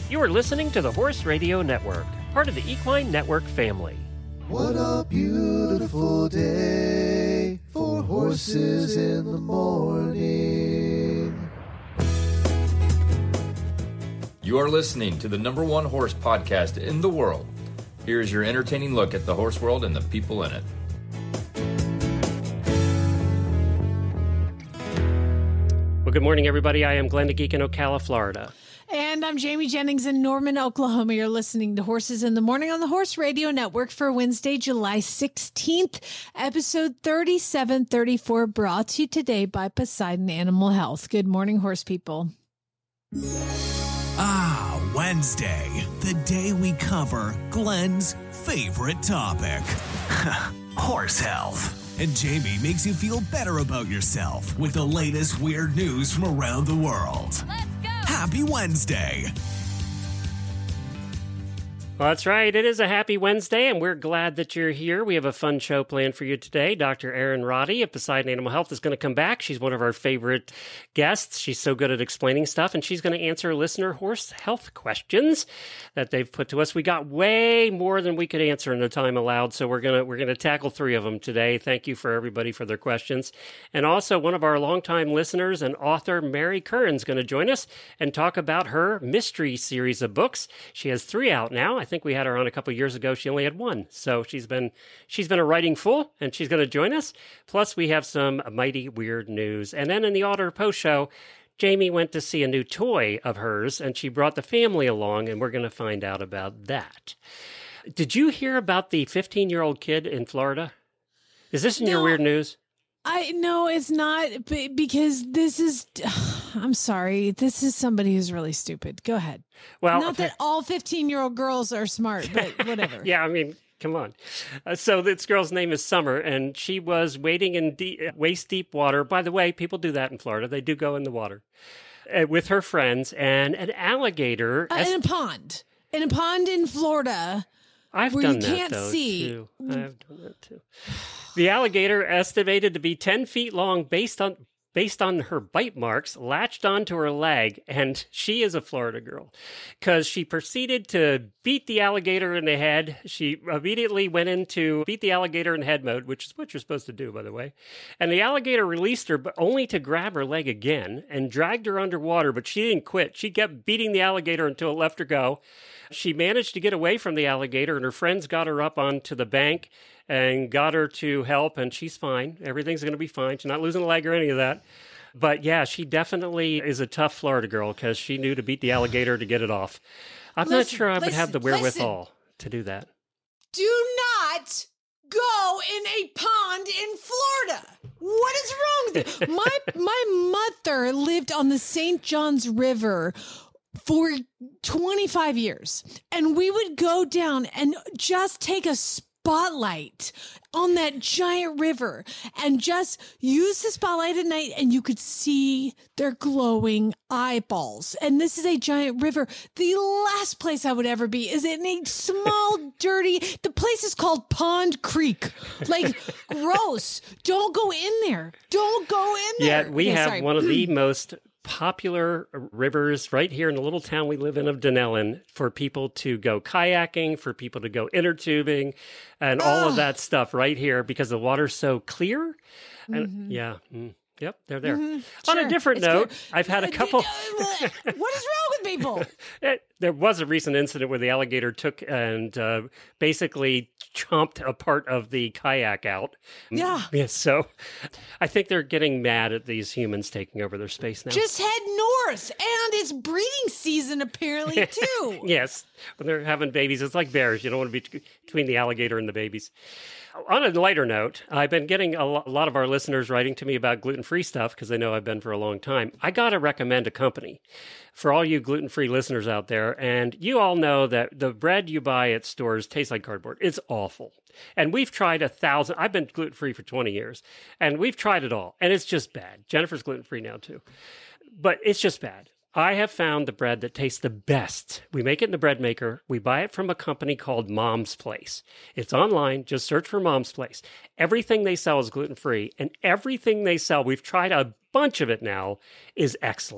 You are listening to the Horse Radio Network, part of the Equine Network family. What a beautiful day for horses in the morning. You are listening to the #1 horse podcast in the world. Here is your entertaining look at the horse world and the people in it. Well, good morning, everybody. I am Glenn the Geek in Ocala, Florida. And I'm Jamie Jennings in Norman, Oklahoma. You're listening to Horses in the Morning on the Horse Radio Network for Wednesday, July 16th, episode 3734, brought to you today by Poseidon Animal Health. Good morning, horse people. Ah, Wednesday, the day we cover Glenn's favorite topic, horse health. And Jamie makes you feel better about yourself with the latest weird news from around the world. Let's go! Happy Wednesday! Well, that's right. It is a happy Wednesday, and we're glad that you're here. We have a fun show planned for you today. Dr. Erin Roddy of Poseidon Animal Health is going to come back. She's one of our favorite guests. She's so good at explaining stuff, and she's going to answer listener horse health questions that they've put to us. We got way more than we could answer in the time allowed, so we're gonna tackle 3 of them today. Thank you for everybody for their questions. And also, one of our longtime listeners and author, Mary Curran's going to join us and talk about her mystery series of books. She has 3 out now. I think we had her on a couple years ago. She only had 1. So she's been a writing fool, and she's going to join us. Plus, we have some mighty weird news. And then in the Otter Post show, Jamie went to see a new toy of hers, and she brought the family along, and we're going to find out about that. Did you hear about the 15-year-old kid in Florida? Is this in your weird news? No, it's not, because this is, I'm sorry, this is somebody who's really stupid. Go ahead. Well, not that all 15-year-old girls are smart, but whatever. Yeah, I mean, come on. So this girl's name is Summer, and she was wading in waist-deep water. By the way, people do that in Florida. They do go in the water with her friends, and an alligator. In a pond. In a pond in Florida. I've done that, though, too. I've done that, too. The alligator, estimated to be 10 feet long based on her bite marks, latched onto her leg, and she is a Florida girl because she proceeded to beat the alligator in the head. She immediately went into beat the alligator in head mode, which is what you're supposed to do, by the way. And the alligator released her, but only to grab her leg again and dragged her underwater, but she didn't quit. She kept beating the alligator until it left her go. She managed to get away from the alligator, and her friends got her up onto the bank and got her to help, and she's fine. Everything's going to be fine. She's not losing a leg or any of that. But yeah, she definitely is a tough Florida girl because she knew to beat the alligator to get it off. I'm not sure I would have the wherewithal to do that. Do not go in a pond in Florida. What is wrong with you? My mother lived on the St. Johns River for 25 years, and we would go down and just take a spotlight on that giant river and just use the spotlight at night, and you could see their glowing eyeballs. And this is a giant river. The last place I would ever be is in a small, dirty, the place is called Pond Creek. Like, gross. Don't go in there. Don't go in there. Yeah, we have one of the most popular rivers right here in the little town we live in of Dunellen for people to go kayaking, for people to go inner tubing, and all of that stuff right here because the water's so clear. And yep, they're there. On a different note, I've had a couple. What is wrong with people? There was a recent incident where the alligator took and basically chomped a part of the kayak out. Yeah. So I think they're getting mad at these humans taking over their space now. Just head north, and it's breeding season apparently too. Yes. When they're having babies, it's like bears. You don't want to be between the alligator and the babies. On a lighter note, I've been getting a lot of our listeners writing to me about gluten-free stuff because they know I've been for a long time. I got to recommend a company for all you gluten-free listeners out there. And you all know that the bread you buy at stores tastes like cardboard. It's awful. And we've tried 1,000. I've been gluten-free for 20 years, and we've tried it all. And it's just bad. Jennifer's gluten-free now, too. But it's just bad. I have found the bread that tastes the best. We make it in the bread maker. We buy it from a company called Mom's Place. It's online. Just search for Mom's Place. Everything they sell is gluten-free, and everything they sell, we've tried a bunch of it now, is excellent.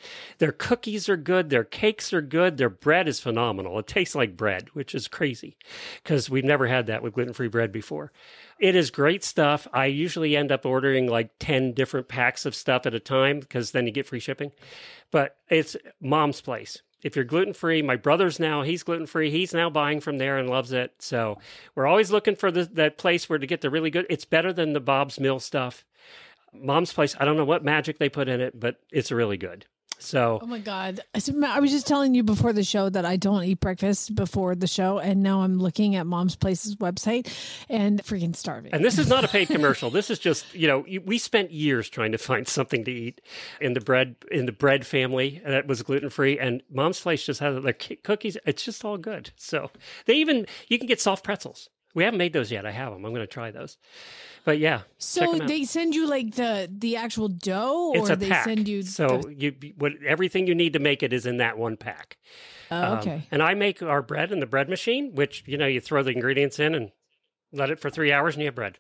Their cookies are good. Their cakes are good. Their bread is phenomenal. It tastes like bread, which is crazy because we've never had that with gluten-free bread before. It is great stuff. I usually end up ordering like 10 different packs of stuff at a time because then you get free shipping. But it's Mom's Place. If you're gluten-free, my brother's now, he's gluten-free. He's now buying from there and loves it. So we're always looking for that place where to get the really good. It's better than the Bob's Mill stuff. Mom's Place, I don't know what magic they put in it, but it's really good. So, oh my God. I was just telling you before the show that I don't eat breakfast before the show. And now I'm looking at Mom's Place's website and freaking starving. And this is not a paid commercial. This is just, we spent years trying to find something to eat in the bread family that was gluten-free. And Mom's Place just has their cookies. It's just all good. So you can get soft pretzels. We haven't made those yet. I have them. I'm going to try those. But yeah. So they send you like the actual dough, or they pack. send you everything you need to make it is in that one pack. Okay. And I make our bread in the bread machine, which you throw the ingredients in and let it for 3 hours, and you have bread.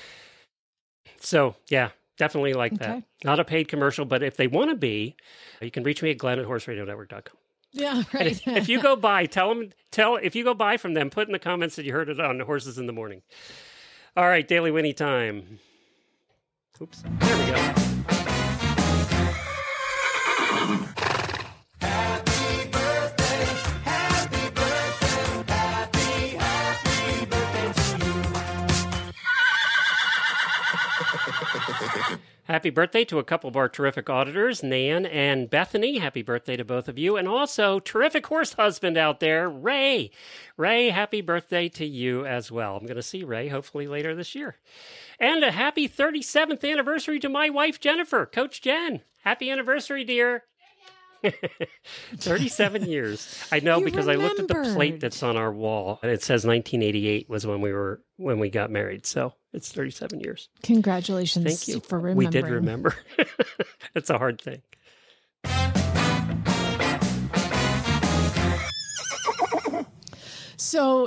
So yeah, definitely like that. Not a paid commercial, but if they want to be, you can reach me at Glenn@horseradionetwork.com. Yeah, right. If you go by, if you go buy from them, put in the comments that you heard it on Horses in the Morning. All right, Daily Winnie time. Oops, there we go. Happy birthday to a couple of our terrific auditors, Nan and Bethany. Happy birthday to both of you. And also, terrific horse husband out there, Ray. Ray, happy birthday to you as well. I'm going to see Ray hopefully later this year. And a happy 37th anniversary to my wife, Jennifer, Coach Jen. Happy anniversary, dear. 37 years. I know because I looked at the plate that's on our wall and it says 1988 was when we got married. So it's 37 years. Congratulations. Thank you for remembering. We did remember. It's a hard thing. So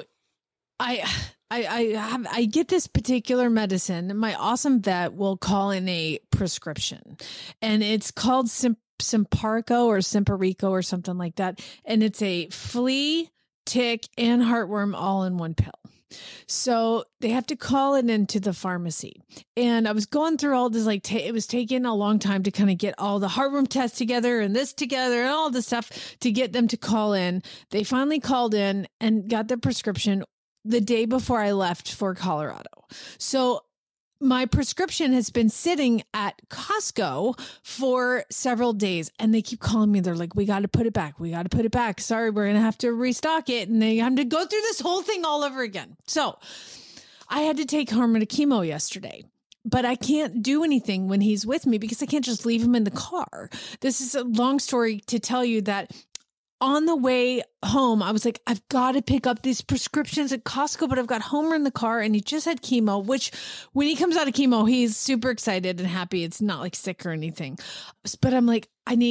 I get this particular medicine. My awesome vet will call in a prescription and it's called Simparico or Simparico or something like that. And it's a flea, tick, and heartworm all in one pill. So they have to call it into the pharmacy. And I was going through all this, it was taking a long time to kind of get all the heartworm tests together and this together and all this stuff to get them to call in. They finally called in and got the prescription the day before I left for Colorado. So my prescription has been sitting at Costco for several days and they keep calling me. They're like, we got to put it back. We got to put it back. Sorry, we're going to have to restock it. And they have to go through this whole thing all over again. So I had to take Harmon to chemo yesterday, but I can't do anything when he's with me because I can't just leave him in the car. This is a long story to tell you that on the way home, I was like, I've got to pick up these prescriptions at Costco, but I've got Homer in the car and he just had chemo, which when he comes out of chemo, he's super excited and happy. It's not like sick or anything. But I'm like,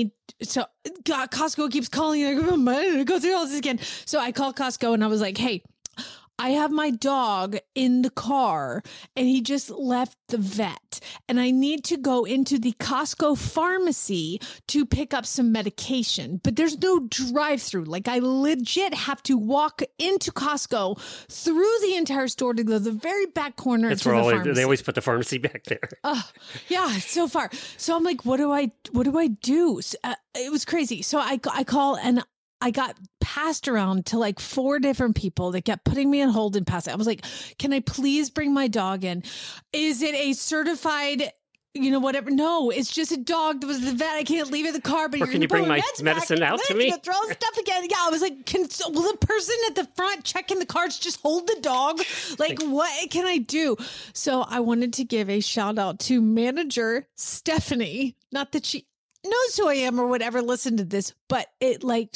Costco keeps calling. I'm going to go through all this again. So I called Costco and I was like, hey, I have my dog in the car and he just left the vet and I need to go into the Costco pharmacy to pick up some medication, but there's no drive-through. Like I legit have to walk into Costco through the entire store to go to the very back corner. That's where they always put the pharmacy back there. Yeah, so far. So I'm like, what do I do? It was crazy. So I call and I got passed around to like 4 different people that kept putting me on hold and passing. I was like, can I please bring my dog in? Is it a certified, whatever? No, it's just a dog that was the vet. I can't leave it in the car, but can you bring my medicine out to me? Throw stuff again. Yeah, I was like, will the person at the front checking the cards just hold the dog? Like, what can I do? So I wanted to give a shout out to manager Stephanie. Not that she knows who I am or whatever, listen to this, but it was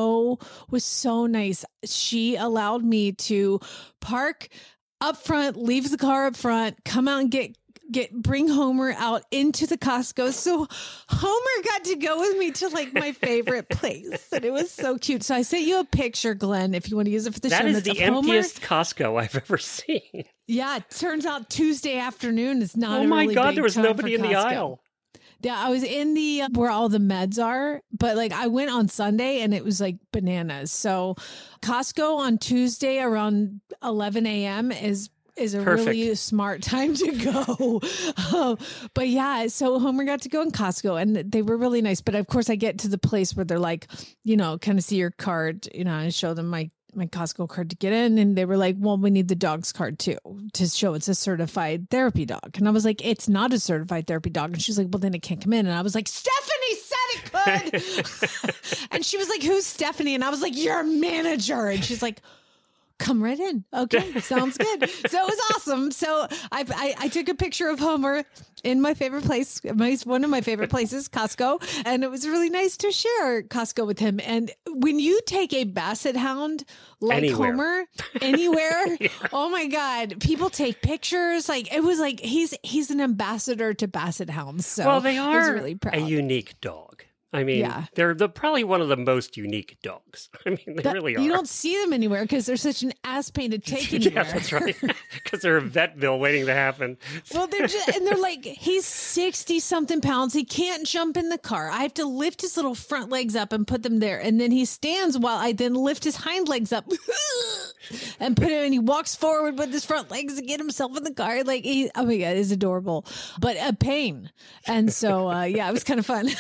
so nice. She allowed me to park up front, leave the car up front, come out and bring Homer out into the Costco. So Homer got to go with me to like my favorite place. And it was so cute. So I sent you a picture, Glenn, if you want to use it for the show. That is the emptiest Costco I've ever seen. Yeah. It turns out Tuesday afternoon is not Oh my God, there was nobody in the aisle. Yeah, I was in the where all the meds are, but like I went on Sunday and it was like bananas. So Costco on Tuesday around 11 a.m. is a Perfect. really smart time to go. But yeah, so Homer got to go in Costco and they were really nice. But of course I get to the place where they're like, kind of see your card, and show them my Costco card to get in. And they were like, well, we need the dog's card too, to show it's a certified therapy dog. And I was like, it's not a certified therapy dog. And she's like, well, then it can't come in. And I was like, Stephanie said it could. And she was like, who's Stephanie? And I was like, your manager. And she's like, come right in. Okay, sounds good. So it was awesome. So I took a picture of Homer in my favorite place, one of my favorite places, Costco, and it was really nice to share Costco with him. And when you take a Basset Hound like Anywhere. Homer anywhere, Yeah. oh my God, people take pictures. Like it was like he's an ambassador to Basset Hounds. So Well, they I was are really proud. a unique dog. I mean, Yeah. they're probably one of the most unique dogs. I mean, they really are. You don't see them anywhere because they're such an ass pain to take anywhere. Yeah, that's right. Because they're a vet bill waiting to happen. Well, they're like, he's 60 something pounds. He can't jump in the car. I have to lift his little front legs up and put them there. And then he stands while I then lift his hind legs up and put him, and he walks forward with his front legs to get himself in the car. Like, oh my God, it's adorable, but a pain. And so, yeah, it was kind of fun.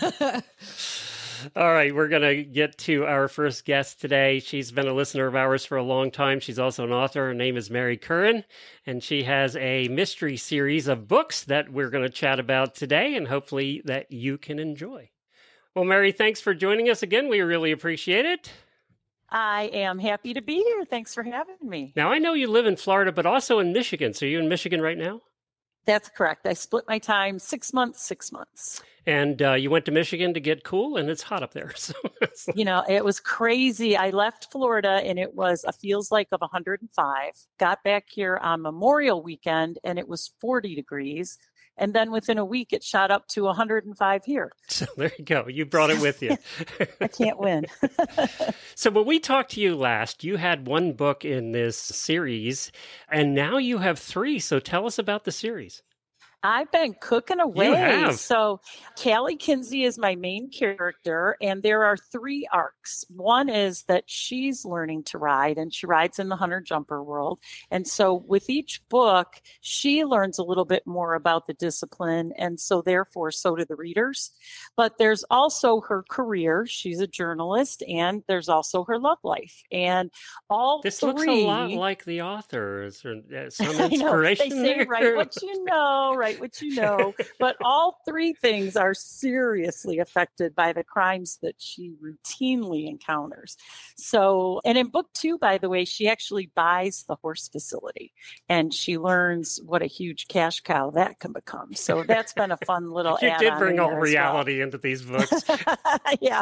All right, we're going to get to our first guest today. She's been a listener of ours for a long time. She's also an author. Her name is Mary Curran, and she has a mystery series of books that we're going to chat about today, and hopefully that you can enjoy. Well, Mary, thanks for joining us again. We really appreciate it. I am happy to be here. Thanks for having me. Now, I know you live in Florida, but also in Michigan. So are you in Michigan right now? That's correct. I split my time 6 months, 6 months. And you went to Michigan to get cool, and it's hot up there. So It was crazy. I left Florida and it was a feels like of 105. Got back here on Memorial Weekend and it was 40 degrees. And then within a week, it shot up to 105 here. So there you go. You brought it with you. I can't win. So when we talked to you last, you had one book in this series, and now you have three. So tell us about the series. I've been cooking away. You have. So Callie Kinsey is my main character, and there are three arcs. One is that she's learning to ride, and she rides in the hunter jumper world. And so with each book, she learns a little bit more about the discipline, and so therefore so do the readers. But there's also her career. She's a journalist, and there's also her love life. And all This three, looks a lot like the authors, or some I know, inspiration they say there. write what you know, write what you know. But all three things are seriously affected by the crimes that she routinely encounters. So, and in book 2, by the way, she actually buys the horse facility and she learns what a huge cash cow that can become. So that's been a fun little You add-on did bring in all there as reality into these books. well. Yeah.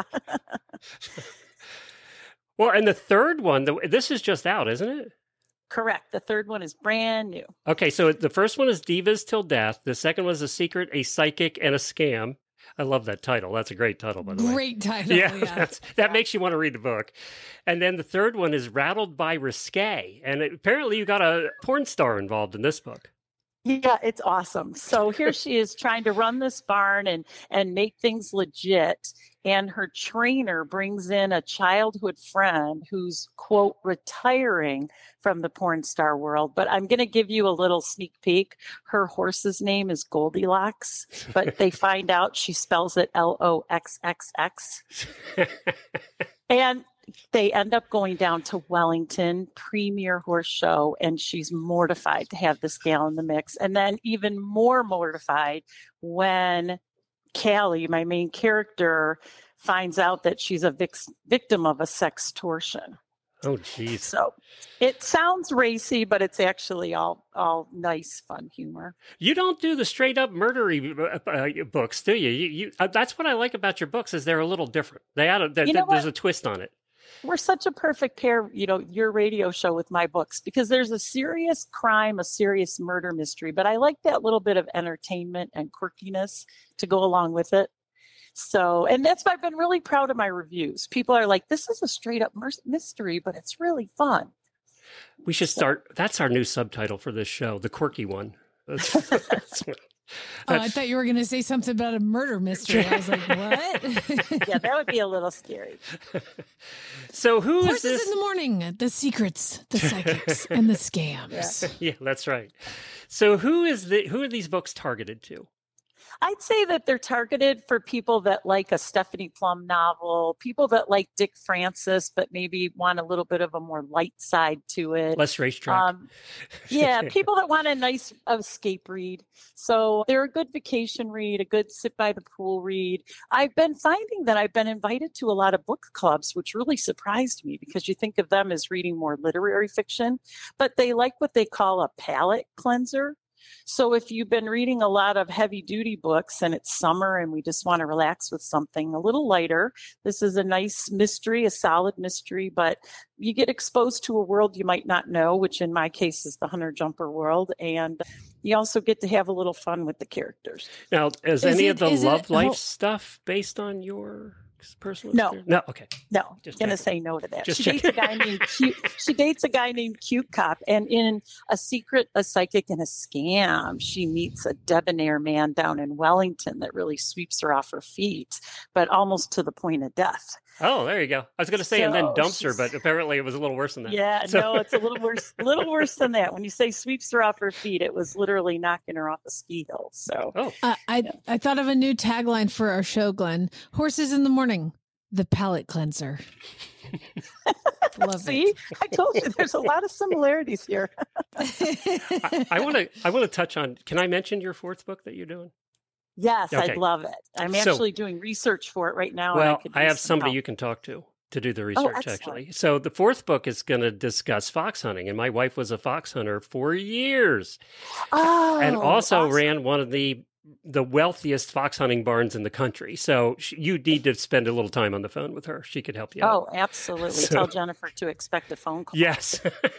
Well, and the third one, this is just out, isn't it? Correct. The third one is brand new. Okay, so the first one is Divas Till Death. The second was A Secret, A Psychic, and a Scam. I love that title. That's a great title, by the way. Great title. Yeah, that makes you want to read the book. And then the third one is Rattled by Risque. And apparently you got a porn star involved in this book. Yeah, it's awesome. So here she is trying to run this barn and make things legit. And her trainer brings in a childhood friend who's, quote, retiring from the porn star world. But I'm going to give you a little sneak peek. Her horse's name is Goldilocks, but they find out she spells it Loxxx. And they end up going down to Wellington, premier horse show, and she's mortified to have this gal in the mix. And then even more mortified when Callie, my main character, finds out that she's a victim of a sextortion. Oh, jeez. So it sounds racy, but it's actually all nice, fun humor. You don't do the straight up murdery books, do you? You that's what I like about your books is they're a little different. There's a twist on it. We're such a perfect pair, your radio show with my books, because there's a serious crime, a serious murder mystery, but I like that little bit of entertainment and quirkiness to go along with it. So, and that's why I've been really proud of my reviews. People are like, this is a straight up mystery, but it's really fun. We should start. That's our new subtitle for this show, the quirky one. That's I thought you were going to say something about a murder mystery. I was like, what? Yeah, that would be a little scary. So who is Horses this? in the Morning, the secrets, the psychics, and the scams. Yeah, that's right. So who are these books targeted to? I'd say that they're targeted for people that like a Stephanie Plum novel, people that like Dick Francis, but maybe want a little bit of a more light side to it. Less racetrack. Yeah, people that want a nice escape read. So they're a good vacation read, a good sit by the pool read. I've been finding that I've been invited to a lot of book clubs, which really surprised me because you think of them as reading more literary fiction, but they like what they call a palate cleanser. So if you've been reading a lot of heavy duty books and it's summer and we just want to relax with something a little lighter, this is a nice mystery, a solid mystery, but you get exposed to a world you might not know, which in my case is the Hunter Jumper world. And you also get to have a little fun with the characters. Now, is any of the love life stuff based on your personal experience? No. Okay. No, Just gonna checking. say no to that. Just She dates a guy named Cute. She dates a guy named Cute Cop, and in A Secret, a Psychic, and a Scam, she meets a debonair man down in Wellington that really sweeps her off her feet, but almost to the point of death. Oh, there you go. I was going to say, and then So dumps her, she's- but apparently it was a little worse than that. Yeah, So- no, it's a little worse than that. When you say sweeps her off her feet, it was literally knocking her off a ski hill. So Oh, I thought of a new tagline for our show, Glenn. Horses in the Morning, the palate cleanser. Love see, I told you there's a lot of similarities here. I want to touch on. Can I mention your fourth book that you're doing? Yes, Okay. I'd love it. I'm So- actually doing research for it right now. Well, and I have somebody help. you can talk to do the research, excellent. actually. So the fourth book is going to discuss fox hunting, and my wife was a fox hunter for years, Oh, and also awesome. ran one of the wealthiest fox hunting barns in the country. So you need to spend a little time on the phone with her. She could help you out. Oh, absolutely. So- Tell Jennifer to expect a phone call. Yes,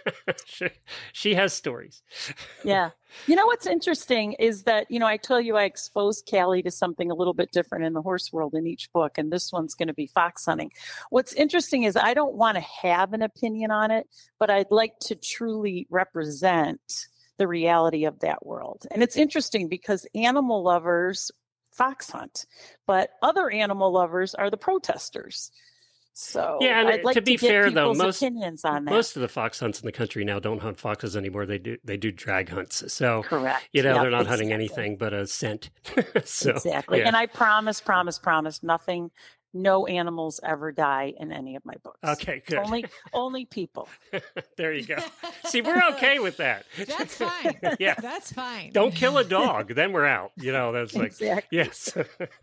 she has stories. Yeah. You know what's interesting is that, I tell you I exposed Callie to something a little bit different in the horse world in each book, and this one's going to be fox hunting. What's interesting is I don't want to have an opinion on it, but I'd like to truly represent the reality of that world. And it's interesting because animal lovers fox hunt, but other animal lovers are the protesters. So Yeah, and I'd like to be get fair, though, people's opinions on that. Most of the fox hunts in the country now don't hunt foxes anymore. They do drag hunts. So Correct. they're Yep, not hunting exactly. anything but a scent. So, Exactly. yeah. And I promise nothing, no animals ever die in any of my books. Okay, good. Only people. There you go. See, we're okay with that. That's fine. Yeah. That's fine. Don't kill a dog, then we're out. That's like, Exactly. yes.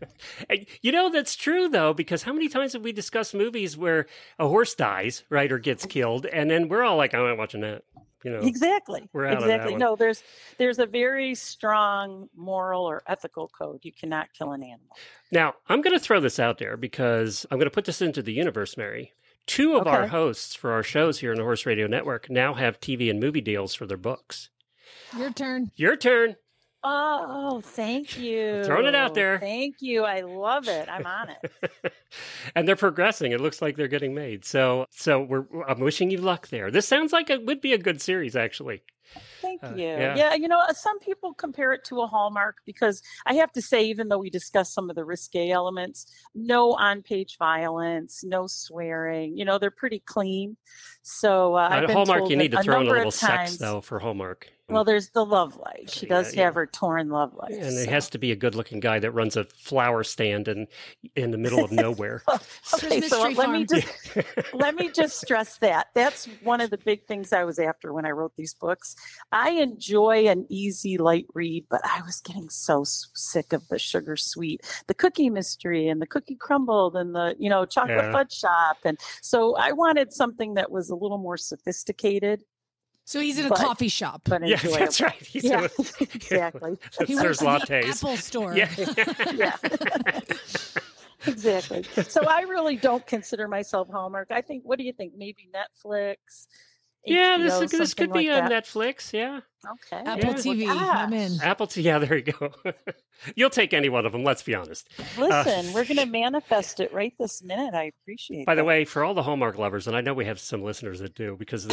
And that's true, though, because how many times have we discussed movies where a horse dies, right, or gets killed, and then we're all like, I'm not watching that. Exactly. We're out of that exactly. one. No, there's a very strong moral or ethical code. You cannot kill an animal. Now, I'm going to throw this out there because I'm going to put this into the universe, Mary. Two of our Okay. hosts for our shows here on the Horse Radio Network now have TV and movie deals for their books. Your turn. Your turn. Oh, thank you. Throwing it out there. Thank you. I love it. I'm on it. And they're progressing. It looks like they're getting made. So I'm wishing you luck there. This sounds like it would be a good series, actually. Thank you. yeah. Yeah, some people compare it to a Hallmark because I have to say, even though we discuss some of the risque elements, no on-page violence, no swearing. They're pretty clean. So I've been Hallmark, told you need to that throw in a number little of sex, times- though, for Hallmark. Well, there's the love life. She does Yeah, have her torn love life. And it so. has to be a good-looking guy that runs a flower stand in the middle of nowhere. Okay, Christmas so tree let me just stress that. That's one of the big things I was after when I wrote these books. I enjoy an easy, light read, but I was getting so sick of the sugar sweet, the cookie mystery and the cookie crumbled and the, chocolate fudge shop. And so I wanted something that was a little more sophisticated, So he's in a But- coffee shop. but Yeah, enjoyable. that's right. He's Yeah, in a- exactly. that He serves works in the lattes. Apple store. Yeah. Yeah. Exactly. So I really don't consider myself Hallmark. I think, what do you think? Maybe Netflix, Yeah, HBO, this could something be like on that. Netflix. Yeah. Okay. Apple Yeah. TV. Well, I'm in. Apple TV. Yeah, there you go. You'll take any one of them, let's be honest. Listen, we're going to manifest it right this minute. I appreciate By the that. way, for all the Hallmark lovers, and I know we have some listeners that do, because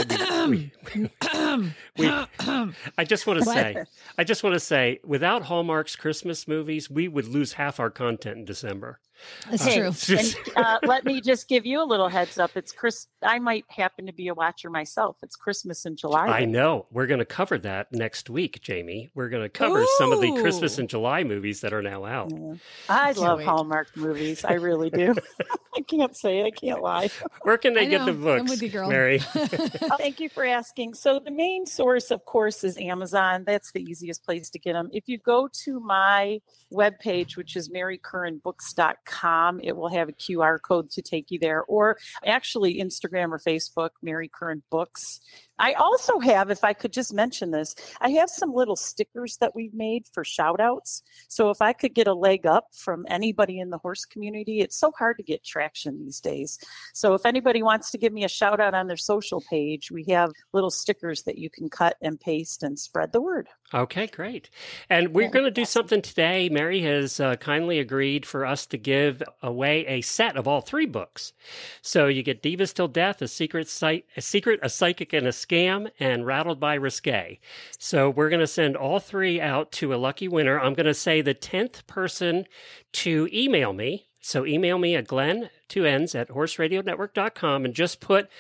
I just want to say, without Hallmark's Christmas movies, we would lose half our content in December. That's Hey, true. and let me just give you a little heads up. It's I might happen to be a watcher myself. It's Christmas in July. I know. We're going to cover that next week, Jamie. We're going to cover some of the Ooh. Christmas in July movies that are now out. Yeah. I love wait. Hallmark movies. I really do. I can't say it. I can't lie. Where can they I get the know. books, I'm with you, girl. Mary? Thank you for asking. So the main source, of course, is Amazon. That's the easiest place to get them. If you go to my webpage, which is marycurranbooks.com, it will have a QR code to take you there, or actually Instagram or Facebook, Mary Curran Books. I also have, if I could just mention this, I have some little stickers that we've made for shout outs. So if I could get a leg up from anybody in the horse community, it's so hard to get traction these days. So if anybody wants to give me a shout out on their social page, we have little stickers that you can cut and paste and spread the word. Okay, great. And we're Yeah, going to do awesome. something today. Mary has kindly agreed for us to give away a set of all 3 books. So you get Divas Till Death, a Secret, a Psychic, and a Scam, and Rattled by Risque. So we're going to send all 3 out to a lucky winner. I'm going to say the 10th person to email me. So email me at Glenn, 2 N's, at horseradionetwork.com, and just put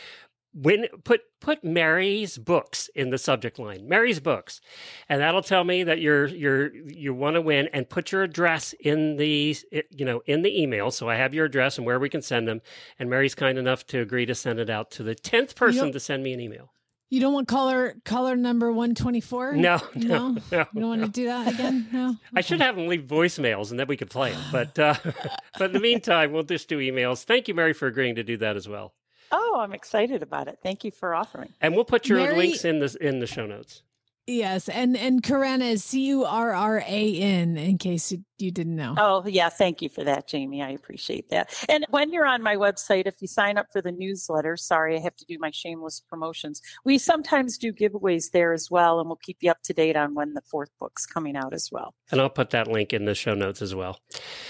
Mary's books in the subject line. Mary's books. And that'll tell me that you want to win, and put your address in the email. So I have your address and where we can send them. And Mary's kind enough to agree to send it out to the 10th person to send me an email. You don't want caller number 124? No. You don't want to do that again? No. I should have them leave voicemails and then we could play them. But in the meantime, we'll just do emails. Thank you, Mary, for agreeing to do that as well. Oh, I'm excited about it. Thank you for offering. And we'll put your Mary- links in the show notes. Yes, and Curran is Curran, in case you didn't know. Oh, yeah. Thank you for that, Jamie. I appreciate that. And when you're on my website, if you sign up for the newsletter, sorry, I have to do my shameless promotions. We sometimes do giveaways there as well, and we'll keep you up to date on when the 4th book's coming out as well. And I'll put that link in the show notes as well.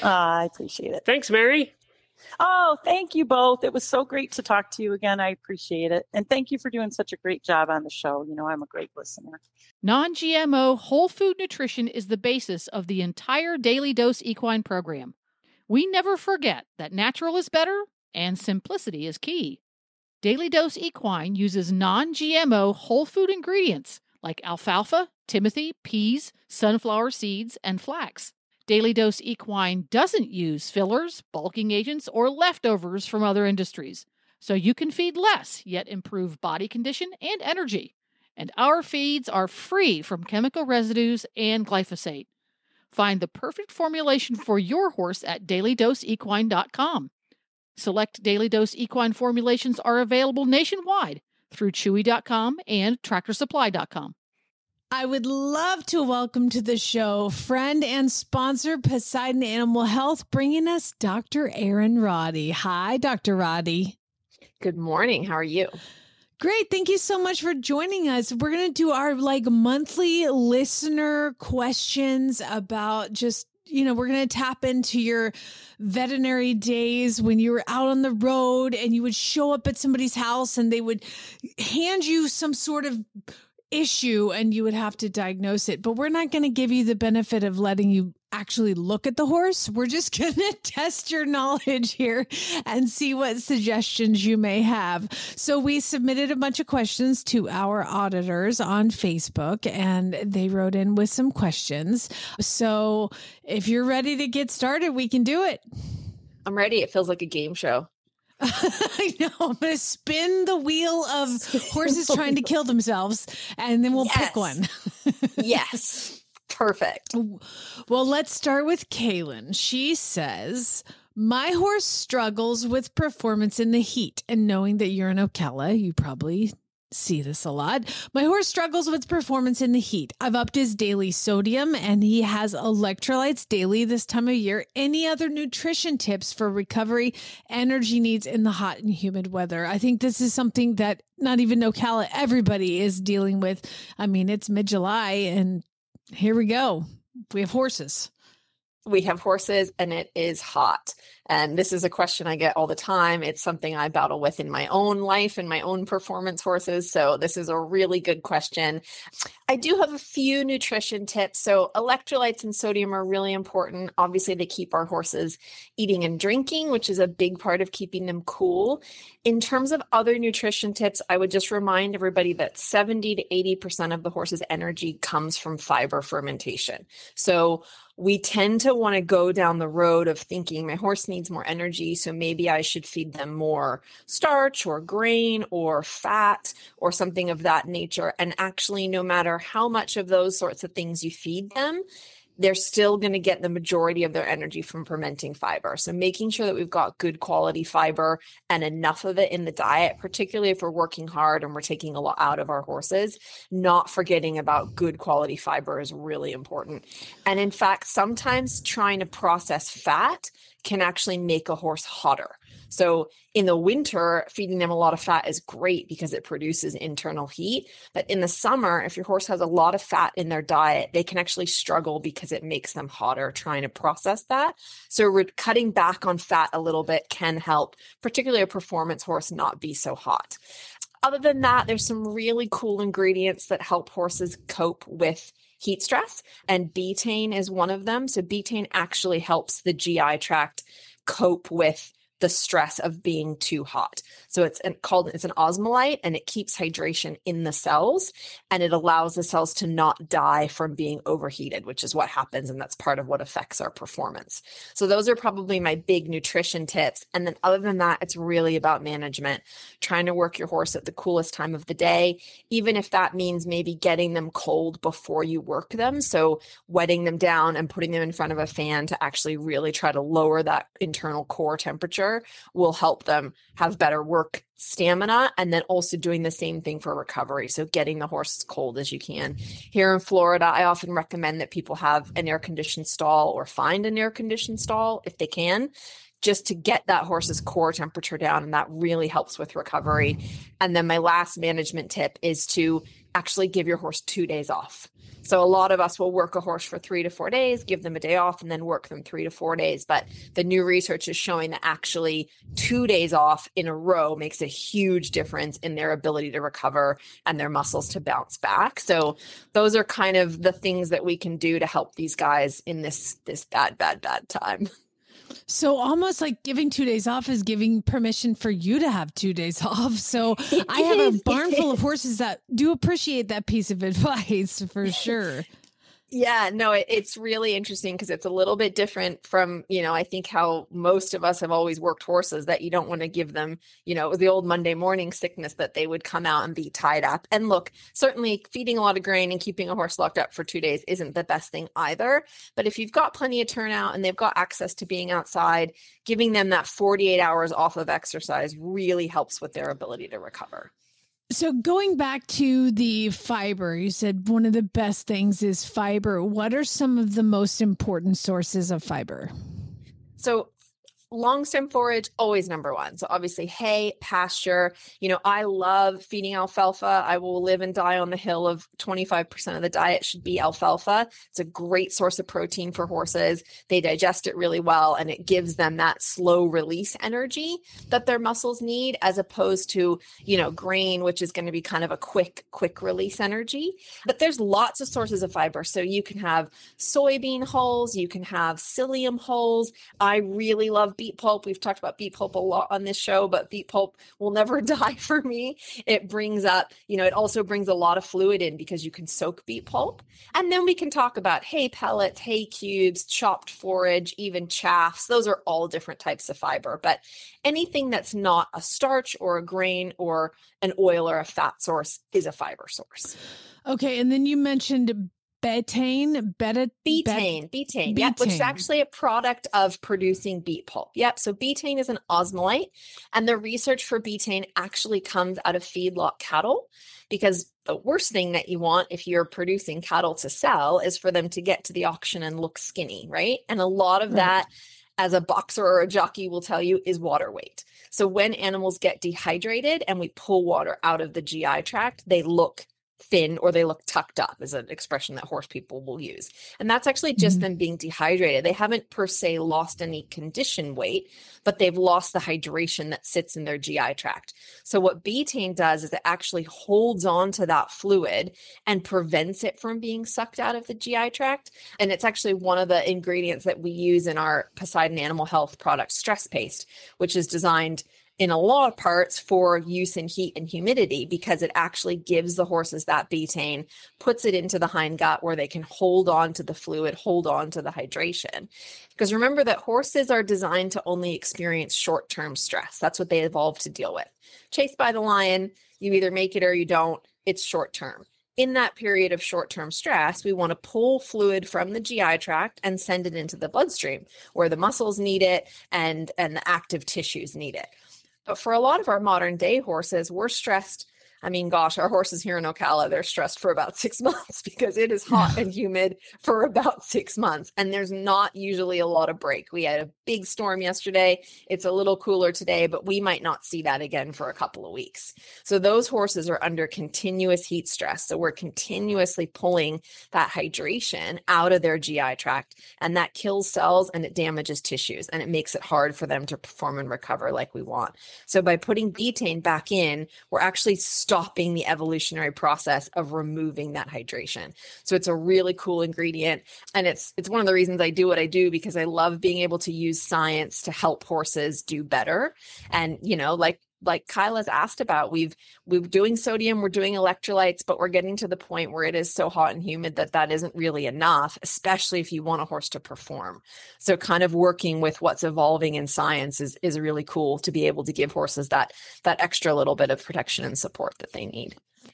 I appreciate it. Thanks, Mary. Oh, thank you both. It was so great to talk to you again. I appreciate it. And thank you for doing such a great job on the show. You know, I'm a great listener. Non-GMO whole food nutrition is the basis of the entire Daily Dose Equine program. We never forget that natural is better and simplicity is key. Daily Dose Equine uses non-GMO whole food ingredients like alfalfa, timothy, peas, sunflower seeds, and flax. Daily Dose Equine doesn't use fillers, bulking agents, or leftovers from other industries, so you can feed less yet improve body condition and energy. And our feeds are free from chemical residues and glyphosate. Find the perfect formulation for your horse at dailydoseequine.com. Select Daily Dose Equine formulations are available nationwide through Chewy.com and TractorSupply.com. I would love to welcome to the show friend and sponsor Poseidon Animal Health, bringing us Dr. Erin Roddy. Hi, Dr. Roddy. Good morning. How are you? Great. Thank you so much for joining us. We're going to do our monthly listener questions about just, we're going to tap into your veterinary days when you were out on the road and you would show up at somebody's house and they would hand you some sort of issue and you would have to diagnose it. But we're not going to give you the benefit of letting you actually look at the horse. We're just going to test your knowledge here and see what suggestions you may have. So we submitted a bunch of questions to our auditors on Facebook and they wrote in with some questions. So if you're ready to get started, we can do it. I'm ready. It feels like a game show. I know. I'm going to spin the wheel of horses trying to kill themselves, and then we'll pick one. Yes. Perfect. Well, let's start with Kaylin. She says, my horse struggles with performance in the heat. And knowing that you're in Ocala, you probably see this a lot. My horse struggles with performance in the heat. I've upped his daily sodium and he has electrolytes daily this time of year. Any other nutrition tips for recovery, energy needs in the hot and humid weather? I think this is something that not even Ocala, everybody is dealing with. I mean, it's mid-July and here we go. We have horses. We have horses and it is hot. And this is a question I get all the time. It's something I battle with in my own life and my own performance horses. So this is a really good question. I do have a few nutrition tips. So electrolytes and sodium are really important. Obviously, they keep our horses eating and drinking, which is a big part of keeping them cool. In terms of other nutrition tips, I would just remind everybody that 70 to 80% of the horse's energy comes from fiber fermentation. So we tend to want to go down the road of thinking my horse needs more energy, so maybe I should feed them more starch or grain or fat or something of that nature. And actually, no matter how much of those sorts of things you feed them, they're still going to get the majority of their energy from fermenting fiber. So making sure that we've got good quality fiber and enough of it in the diet, particularly if we're working hard and we're taking a lot out of our horses, not forgetting about good quality fiber is really important. And in fact, sometimes trying to process fat can actually make a horse hotter. So in the winter, feeding them a lot of fat is great because it produces internal heat. But in the summer, if your horse has a lot of fat in their diet, they can actually struggle because it makes them hotter trying to process that. So cutting back on fat a little bit can help, particularly a performance horse, not be so hot. Other than that, there's some really cool ingredients that help horses cope with heat stress, and betaine is one of them. So betaine actually helps the GI tract cope with the stress of being too hot. So it's an osmolyte, and it keeps hydration in the cells, and it allows the cells to not die from being overheated, which is what happens. And that's part of what affects our performance. So those are probably my big nutrition tips. And then other than that, it's really about management, trying to work your horse at the coolest time of the day, even if that means maybe getting them cold before you work them. So wetting them down and putting them in front of a fan to actually really try to lower that internal core temperature will help them have better work stamina, and then also doing the same thing for recovery. So getting the horse as cold as you can. Here in Florida, I often recommend that people have an air-conditioned stall or find an air-conditioned stall if they can, just to get that horse's core temperature down. And that really helps with recovery. And then my last management tip is to actually give your horse 2 days off. So a lot of us will work a horse for 3 to 4 days, give them a day off, and then work them 3 to 4 days. But the new research is showing that actually 2 days off in a row makes a huge difference in their ability to recover and their muscles to bounce back. So those are kind of the things that we can do to help these guys in this bad time. So almost like giving 2 days off is giving permission for you to have 2 days off. So I have a barn full of horses that do appreciate that piece of advice for sure. Yeah, no, it's really interesting because it's a little bit different from, I think how most of us have always worked horses, that you don't want to give them, it was the old Monday morning sickness that they would come out and be tied up. And look, certainly feeding a lot of grain and keeping a horse locked up for 2 days isn't the best thing either. But if you've got plenty of turnout and they've got access to being outside, giving them that 48 hours off of exercise really helps with their ability to recover. So going back to the fiber, you said one of the best things is fiber. What are some of the most important sources of fiber? So long stem forage, always number one. So obviously hay, pasture, I love feeding alfalfa. I will live and die on the hill of 25% of the diet should be alfalfa. It's a great source of protein for horses. They digest it really well, and it gives them that slow release energy that their muscles need, as opposed to, grain, which is going to be kind of a quick release energy. But there's lots of sources of fiber. So you can have soybean hulls, you can have psyllium hulls. I really love beet pulp. We've talked about beet pulp a lot on this show, but beet pulp will never die for me. It brings up, it also brings a lot of fluid in because you can soak beet pulp. And then we can talk about hay pellets, hay cubes, chopped forage, even chaffs. Those are all different types of fiber, but anything that's not a starch or a grain or an oil or a fat source is a fiber source. Okay. And then you mentioned Betaine, betaine. Yep, which is actually a product of producing beet pulp. Yep. So betaine is an osmolyte, and the research for betaine actually comes out of feedlot cattle, because the worst thing that you want if you're producing cattle to sell is for them to get to the auction and look skinny, right? And a lot of that, as a boxer or a jockey will tell you, is water weight. So when animals get dehydrated and we pull water out of the GI tract, they look thin or they look tucked up, is an expression that horse people will use. And that's actually just them being dehydrated. They haven't per se lost any condition weight, but they've lost the hydration that sits in their GI tract. So what betaine does is it actually holds on to that fluid and prevents it from being sucked out of the GI tract. And it's actually one of the ingredients that we use in our Poseidon Animal Health product, Stress Paste, which is designed in a lot of parts for use in heat and humidity, because it actually gives the horses that betaine, puts it into the hindgut where they can hold on to the fluid, hold on to the hydration. Because remember that horses are designed to only experience short-term stress. That's what they evolved to deal with. Chased by the lion, you either make it or you don't. It's short-term. In that period of short-term stress, we want to pull fluid from the GI tract and send it into the bloodstream where the muscles need it and the active tissues need it. But for a lot of our modern day horses, we're stressed. I mean, gosh, our horses here in Ocala, they're stressed for about 6 months because it is hot and humid for about 6 months. And there's not usually a lot of break. We had a big storm yesterday. It's a little cooler today, but we might not see that again for a couple of weeks. So those horses are under continuous heat stress. So we're continuously pulling that hydration out of their GI tract, and that kills cells and it damages tissues, and it makes it hard for them to perform and recover like we want. So by putting betaine back in, we're actually stopping the evolutionary process of removing that hydration. So it's a really cool ingredient. And it's one of the reasons I do what I do, because I love being able to use science to help horses do better. And, you know, like Kyla's asked about, we're doing sodium, we're doing electrolytes, but we're getting to the point where it is so hot and humid that isn't really enough, especially if you want a horse to perform. So kind of working with what's evolving in science is really cool to be able to give horses that extra little bit of protection and support that they need.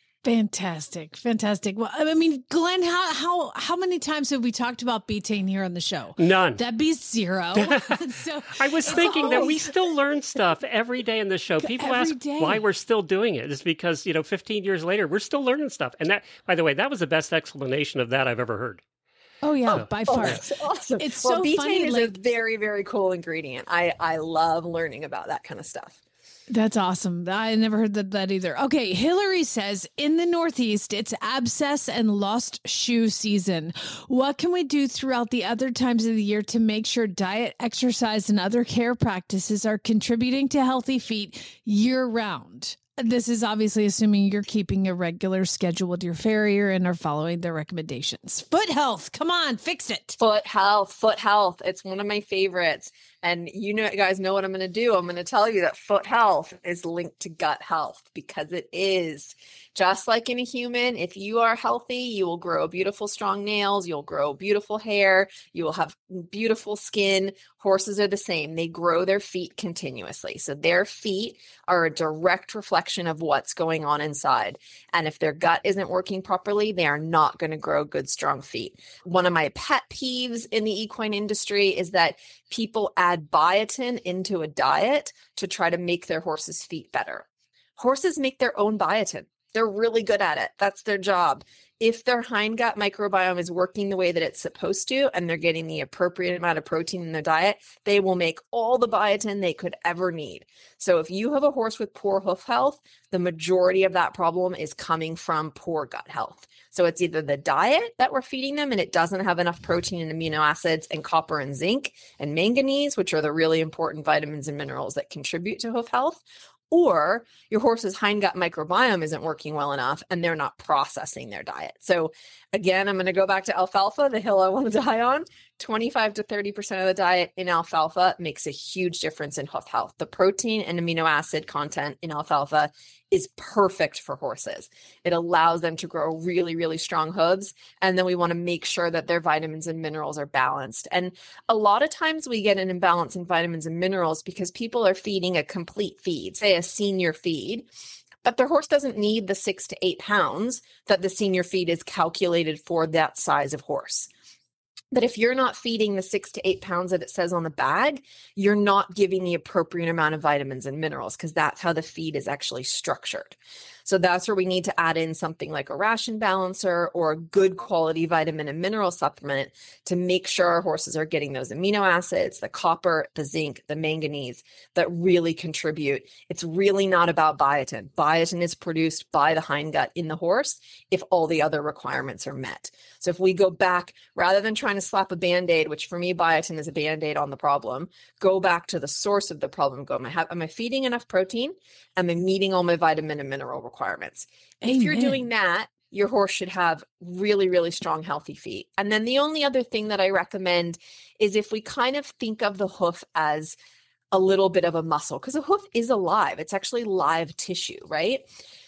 Fantastic. Well, I mean, Glenn, how many times have we talked about betaine here on the show? None. That'd be 0. So I was thinking that we still learn stuff every day in the show. People ask why we're still doing it. It's because, 15 years later, we're still learning stuff. And that, by the way, that was the best explanation of that I've ever heard. Oh, yeah, by far. That's awesome. It's so so betaine funny. is a very, very cool ingredient. I love learning about that kind of stuff. That's awesome. I never heard that either. Okay, Hillary says, in the Northeast, it's abscess and lost shoe season. What can we do throughout the other times of the year to make sure diet, exercise, and other care practices are contributing to healthy feet year-round? This is obviously assuming you're keeping a regular schedule with your farrier and are following their recommendations. Foot health. Come on, fix it. Foot health. It's one of my favorites. And you guys know what I'm going to do. I'm going to tell you that foot health is linked to gut health, because it is. Just like in a human, if you are healthy, you will grow beautiful, strong nails. You'll grow beautiful hair. You will have beautiful skin. Horses are the same. They grow their feet continuously. So their feet are a direct reflection of what's going on inside. And if their gut isn't working properly, they are not going to grow good, strong feet. One of my pet peeves in the equine industry is that people add biotin into a diet to try to make their horses' feet better. Horses make their own biotin. They're really good at it. That's their job. If their hindgut microbiome is working the way that it's supposed to, and they're getting the appropriate amount of protein in their diet, they will make all the biotin they could ever need. So if you have a horse with poor hoof health, the majority of that problem is coming from poor gut health. So it's either the diet that we're feeding them and it doesn't have enough protein and amino acids and copper and zinc and manganese, which are the really important vitamins and minerals that contribute to hoof health, or your horse's hindgut microbiome isn't working well enough and they're not processing their diet. So again, I'm going to go back to alfalfa, the hill I want to die on. 25 to 30% of the diet in alfalfa makes a huge difference in hoof health. The protein and amino acid content in alfalfa is perfect for horses. It allows them to grow really, really strong hooves. And then we want to make sure that their vitamins and minerals are balanced. And a lot of times we get an imbalance in vitamins and minerals because people are feeding a complete feed, say a senior feed, but their horse doesn't need the 6 to 8 pounds that the senior feed is calculated for that size of horse. But if you're not feeding the 6 to 8 pounds that it says on the bag, you're not giving the appropriate amount of vitamins and minerals, because that's how the feed is actually structured. So that's where we need to add in something like a ration balancer or a good quality vitamin and mineral supplement to make sure our horses are getting those amino acids, the copper, the zinc, the manganese that really contribute. It's really not about biotin. Biotin is produced by the hindgut in the horse if all the other requirements are met. So if we go back, rather than trying to slap a Band-Aid, which for me, biotin is a Band-Aid on the problem, go back to the source of the problem. Am I feeding enough protein? Am I meeting all my vitamin and mineral requirements? If you're doing that, your horse should have really, really strong, healthy feet. And then the only other thing that I recommend is if we kind of think of the hoof as a little bit of a muscle, because a hoof is alive. It's actually live tissue, right?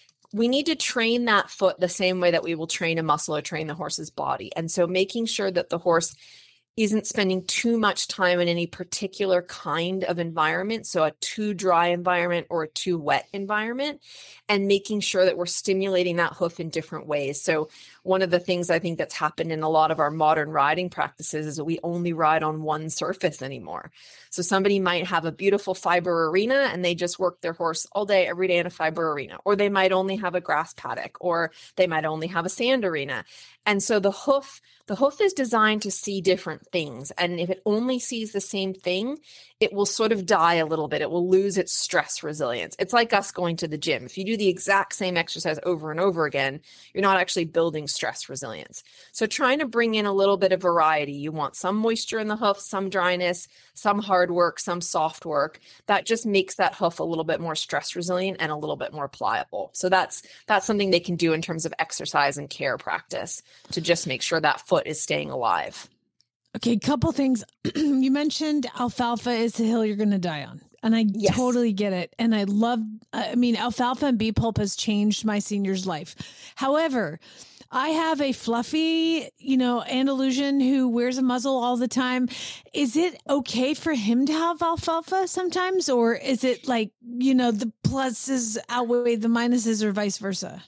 We need to train that foot the same way that we will train a muscle or train the horse's body. And so making sure that the horse isn't spending too much time in any particular kind of environment, so a too dry environment or a too wet environment, and making sure that we're stimulating that hoof in different ways. So one of the things I think that's happened in a lot of our modern riding practices is that we only ride on one surface anymore. So somebody might have a beautiful fiber arena and they just work their horse all day, every day in a fiber arena, or they might only have a grass paddock, or they might only have a sand arena. And so the hoof is designed to see different things. And if it only sees the same thing, it will sort of die a little bit. It will lose its stress resilience. It's like us going to the gym. If you do the exact same exercise over and over again, you're not actually building stress resilience. So trying to bring in a little bit of variety. You want some moisture in the hoof, some dryness, some hard work, some soft work. That just makes that hoof a little bit more stress resilient and a little bit more pliable. So that's something they can do in terms of exercise and care practice to just make sure that foot is staying alive. Okay, couple things. You mentioned alfalfa is the hill you're going to die on. And I totally get it. And I love, alfalfa and bee pulp has changed my senior's life. However, I have a fluffy, Andalusian who wears a muzzle all the time. Is it okay for him to have alfalfa sometimes? Or is it like, the pluses outweigh the minuses or vice versa?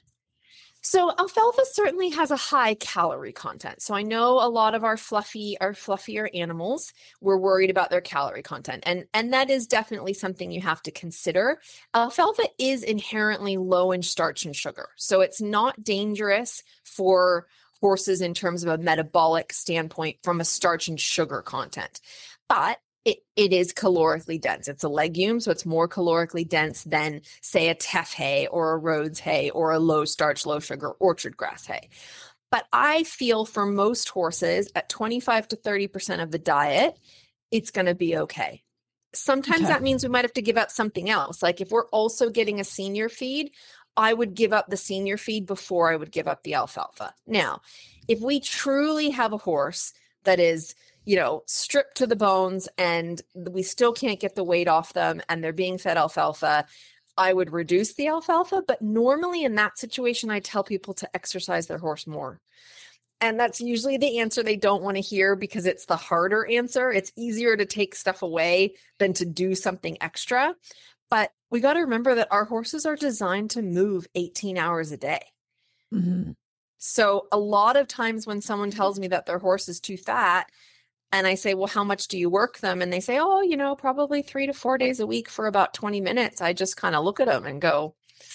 So alfalfa certainly has a high calorie content. So I know a lot of our fluffier animals, we're worried about their calorie content. And that is definitely something you have to consider. Alfalfa is inherently low in starch and sugar. So it's not dangerous for horses in terms of a metabolic standpoint from a starch and sugar content. But it is calorically dense. It's a legume, so it's more calorically dense than, say, a teff hay or a Rhodes hay or a low starch, low sugar orchard grass hay. But I feel for most horses at 25 to 30% of the diet, it's going to be okay. Sometimes that means we might have to give up something else. Like if we're also getting a senior feed, I would give up the senior feed before I would give up the alfalfa. Now, if we truly have a horse that is stripped to the bones and we still can't get the weight off them and they're being fed alfalfa, I would reduce the alfalfa. But normally in that situation, I tell people to exercise their horse more. And that's usually the answer they don't want to hear because it's the harder answer. It's easier to take stuff away than to do something extra. But we got to remember that our horses are designed to move 18 hours a day. Mm-hmm. So a lot of times when someone tells me that their horse is too fat, and I say, well, how much do you work them? And they say, probably 3 to 4 days a week for about 20 minutes. I just kind of look at them and go,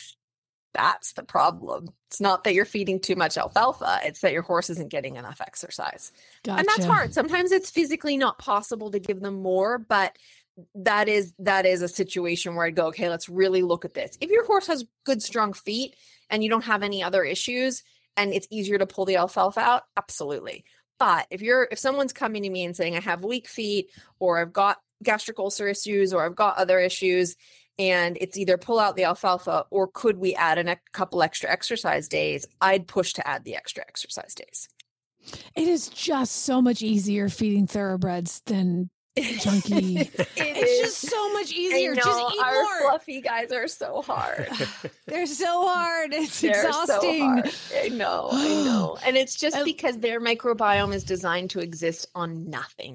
that's the problem. It's not that you're feeding too much alfalfa. It's that your horse isn't getting enough exercise. Gotcha. And that's hard. Sometimes it's physically not possible to give them more, but that is a situation where I'd go, okay, let's really look at this. If your horse has good, strong feet and you don't have any other issues and it's easier to pull the alfalfa out, absolutely. But if someone's coming to me and saying I have weak feet or I've got gastric ulcer issues or I've got other issues and it's either pull out the alfalfa or could we add a couple extra exercise days, I'd push to add the extra exercise days. It is just so much easier feeding thoroughbreds than chunky. It's just so much easier. Just eat our more. Fluffy guys are so hard. They're so hard. It's exhausting. So hard. I know. And it's just because their microbiome is designed to exist on nothing.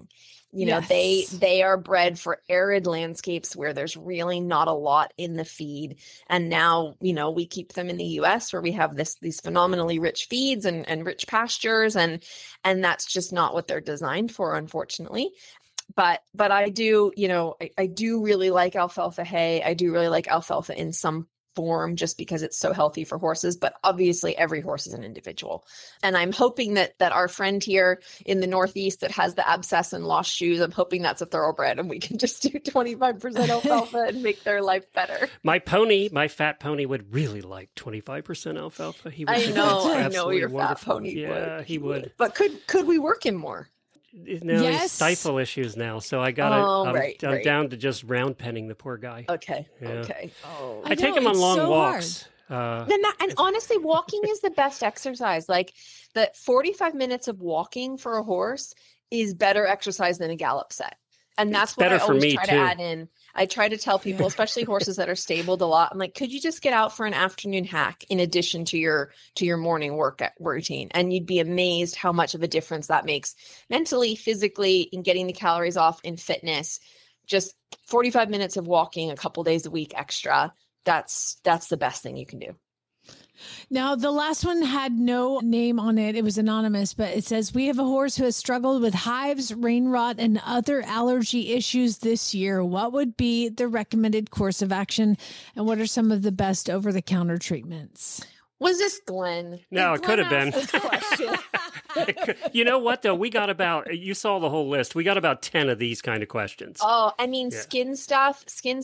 You know, they are bred for arid landscapes where there's really not a lot in the feed. And now, you know, we keep them in the US where we have these phenomenally rich feeds and rich pastures, and that's just not what they're designed for, unfortunately. But I do, you know, I do really like alfalfa hay. I do really like alfalfa in some form just because it's so healthy for horses, but obviously every horse is an individual. And I'm hoping that our friend here in the Northeast that has the abscess and lost shoes, I'm hoping that's a thoroughbred and we can just do 25% alfalfa and make their life better. My fat pony would really like 25% alfalfa. He would I know your wonderful. fat pony Yeah, would. he would. But could we work him more? No, he's stifle issues now, so I got I'm down to just round penning the poor guy. Okay. Yeah. Okay. Oh, I take him on long walks. And honestly, walking is the best exercise. Like the 45 minutes of walking for a horse is better exercise than a gallop set. And that's what I always try to add in. I try to tell people, especially horses that are stabled a lot, I'm like, could you just get out for an afternoon hack in addition to your morning workout routine? And you'd be amazed how much of a difference that makes mentally, physically, in getting the calories off, in fitness. Just 45 minutes of walking a couple days a week extra. That's the best thing you can do. Now, the last one had no name on it. It was anonymous, but it says, we have a horse who has struggled with hives, rain rot, and other allergy issues this year. What would be the recommended course of action? And what are some of the best over-the-counter treatments? Was this Glenn? No, it could have been. Question? You know what, though? You saw the whole list. We got about 10 of these kind of questions. Oh, I mean, skin stuff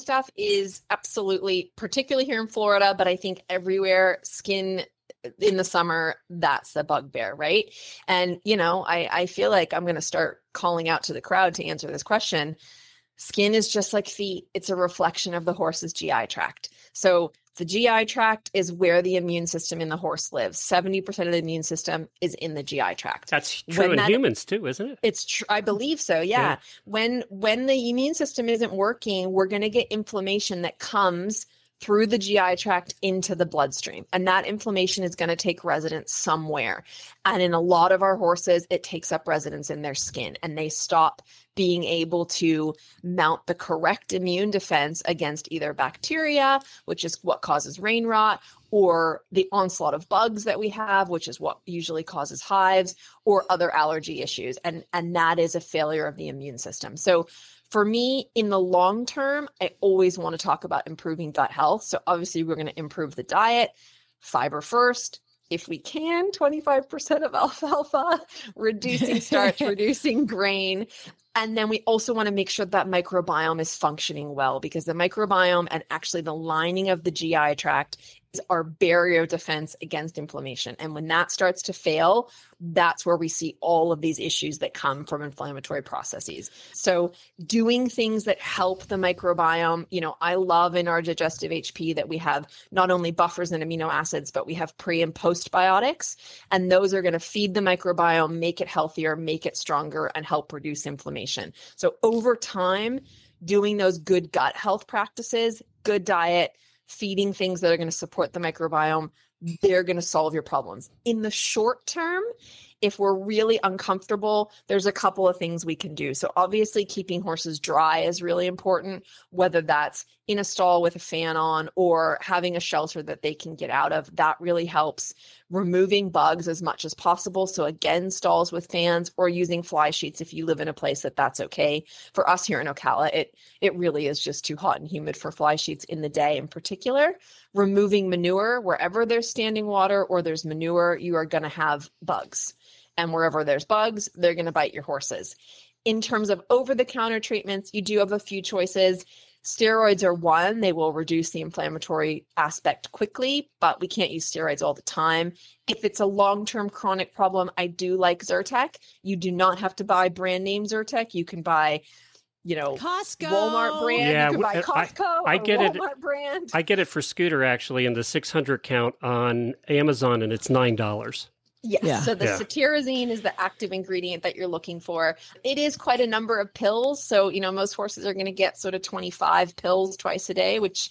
is absolutely, particularly here in Florida, but I think everywhere, skin in the summer, that's the bugbear, right? And, you know, I feel like I'm going to start calling out to the crowd to answer this question. Skin is just like feet. It's a reflection of the horse's GI tract. So the GI tract is where the immune system in the horse lives. 70% of the immune system is in the GI tract. That's true in humans too, isn't it? It's true. I believe so. Yeah. When the immune system isn't working, we're going to get inflammation that comes through the GI tract into the bloodstream. And that inflammation is going to take residence somewhere. And in a lot of our horses, it takes up residence in their skin and they stop being able to mount the correct immune defense against either bacteria, which is what causes rain rot, or the onslaught of bugs that we have, which is what usually causes hives, or other allergy issues. And that is a failure of the immune system. So for me, in the long term, I always want to talk about improving gut health. So obviously we're going to improve the diet, fiber first. If we can, 25% of alfalfa, reducing starch, reducing grain. And then we also want to make sure that microbiome is functioning well, because the microbiome and actually the lining of the GI tract is our barrier defense against inflammation. And when that starts to fail, that's where we see all of these issues that come from inflammatory processes. So doing things that help the microbiome, you know, I love in our digestive HP that we have not only buffers and amino acids, but we have pre and postbiotics. And those are going to feed the microbiome, make it healthier, make it stronger, and help reduce inflammation. So over time, doing those good gut health practices, good diet, feeding things that are going to support the microbiome, they're going to solve your problems. In the short term, if we're really uncomfortable, there's a couple of things we can do. So obviously keeping horses dry is really important, whether that's in a stall with a fan on or having a shelter that they can get out of. That really helps. Removing bugs as much as possible. So again, stalls with fans or using fly sheets if you live in a place that's okay. For us here in Ocala, it really is just too hot and humid for fly sheets in the day in particular. Removing manure. Wherever there's standing water or there's manure, you are going to have bugs. And wherever there's bugs, they're going to bite your horses. In terms of over-the-counter treatments, you do have a few choices. Steroids are one. They will reduce the inflammatory aspect quickly, but we can't use steroids all the time. If it's a long-term chronic problem, I do like Zyrtec. You do not have to buy brand name Zyrtec. You can buy, you know, Costco, Walmart brand. Yeah, you can buy Costco I or get Walmart brand. I get it for Scooter actually in the 600 count on Amazon, and it's $9. Yes. Yeah. So the cetirizine is the active ingredient that you're looking for. It is quite a number of pills. So, you know, most horses are going to get sort of 25 pills twice a day, which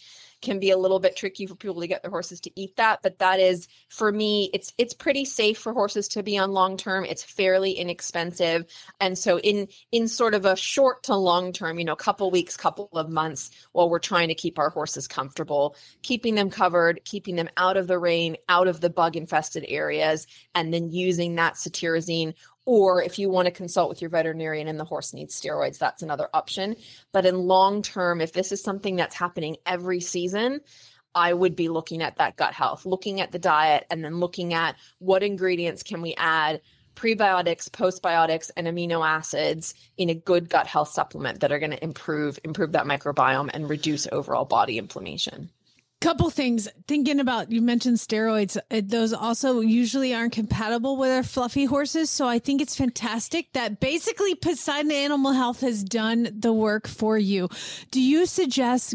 can be a little bit tricky for people to get their horses to eat that. But that is, for me, it's pretty safe for horses to be on long term. It's fairly inexpensive. And so in sort of a short to long term, couple weeks, couple of months, while we're trying to keep our horses comfortable, keeping them covered, keeping them out of the rain, out of the bug infested areas, and then using that cetirizine. Or if you want to consult with your veterinarian and the horse needs steroids, that's another option. But in long term, if this is something that's happening every season, I would be looking at that gut health, looking at the diet, and then looking at what ingredients can we add, prebiotics, postbiotics, and amino acids in a good gut health supplement that are going to improve that microbiome and reduce overall body inflammation. Couple things. Thinking about, you mentioned steroids. Those also usually aren't compatible with our fluffy horses. So I think it's fantastic that basically Poseidon Animal Health has done the work for you. Do you suggest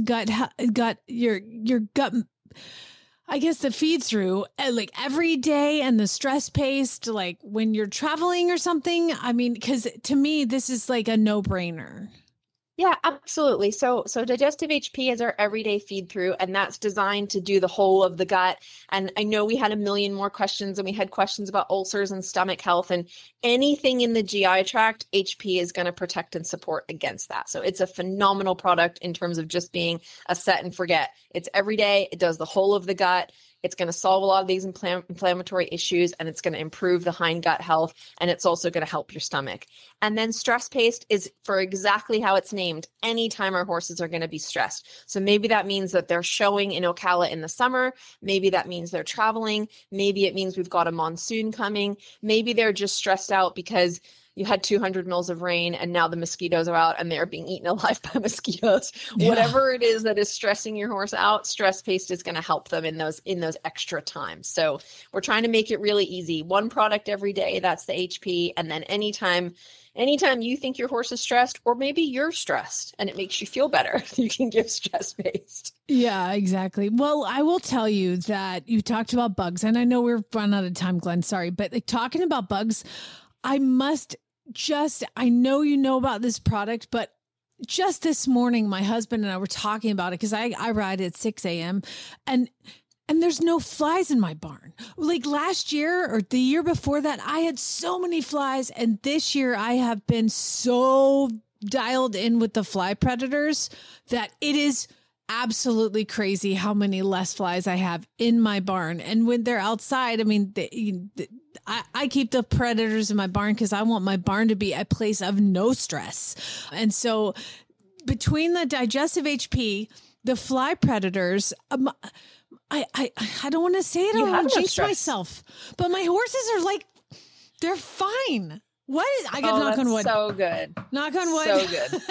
your gut, I guess, the feed through like every day, and the stress paste, like when you're traveling or something? I mean, because to me, this is like a no-brainer. Yeah, absolutely. So Digestive HP is our everyday feed through, and that's designed to do the whole of the gut. And I know we had a million more questions, and we had questions about ulcers and stomach health, and anything in the GI tract, HP is going to protect and support against that. So it's a phenomenal product in terms of just being a set and forget. It's every day. It does the whole of the gut. It's going to solve a lot of these inflammatory issues, and it's going to improve the hind gut health, and it's also going to help your stomach. And then stress paste is for exactly how it's named. Anytime our horses are going to be stressed. So maybe that means that they're showing in Ocala in the summer. Maybe that means they're traveling. Maybe it means we've got a monsoon coming. Maybe they're just stressed out because you had 200 mils of rain and now the mosquitoes are out and they're being eaten alive by mosquitoes. Yeah. Whatever it is that is stressing your horse out, stress paste is going to help them in those extra times. So we're trying to make it really easy. One product every day, that's the HP. And then anytime you think your horse is stressed, or maybe you're stressed and it makes you feel better, you can give stress paste. Yeah, exactly. Well, I will tell you that you talked about bugs, and I know we're running out of time, Glenn, sorry, but like, talking about bugs, I know you know about this product, but just this morning, my husband and I were talking about it because I ride at 6 a.m. and there's no flies in my barn. Like last year or the year before that, I had so many flies. And this year I have been so dialed in with the fly predators that it is absolutely crazy how many less flies I have in my barn. And when they're outside, I mean, I keep the predators in my barn because I want my barn to be a place of no stress. And so between the Digestive HP, the fly predators, I don't want to say it. I don't want to jinx myself, but my horses are like, they're fine. What is, I got knock on wood. So good. Knock on wood. So good.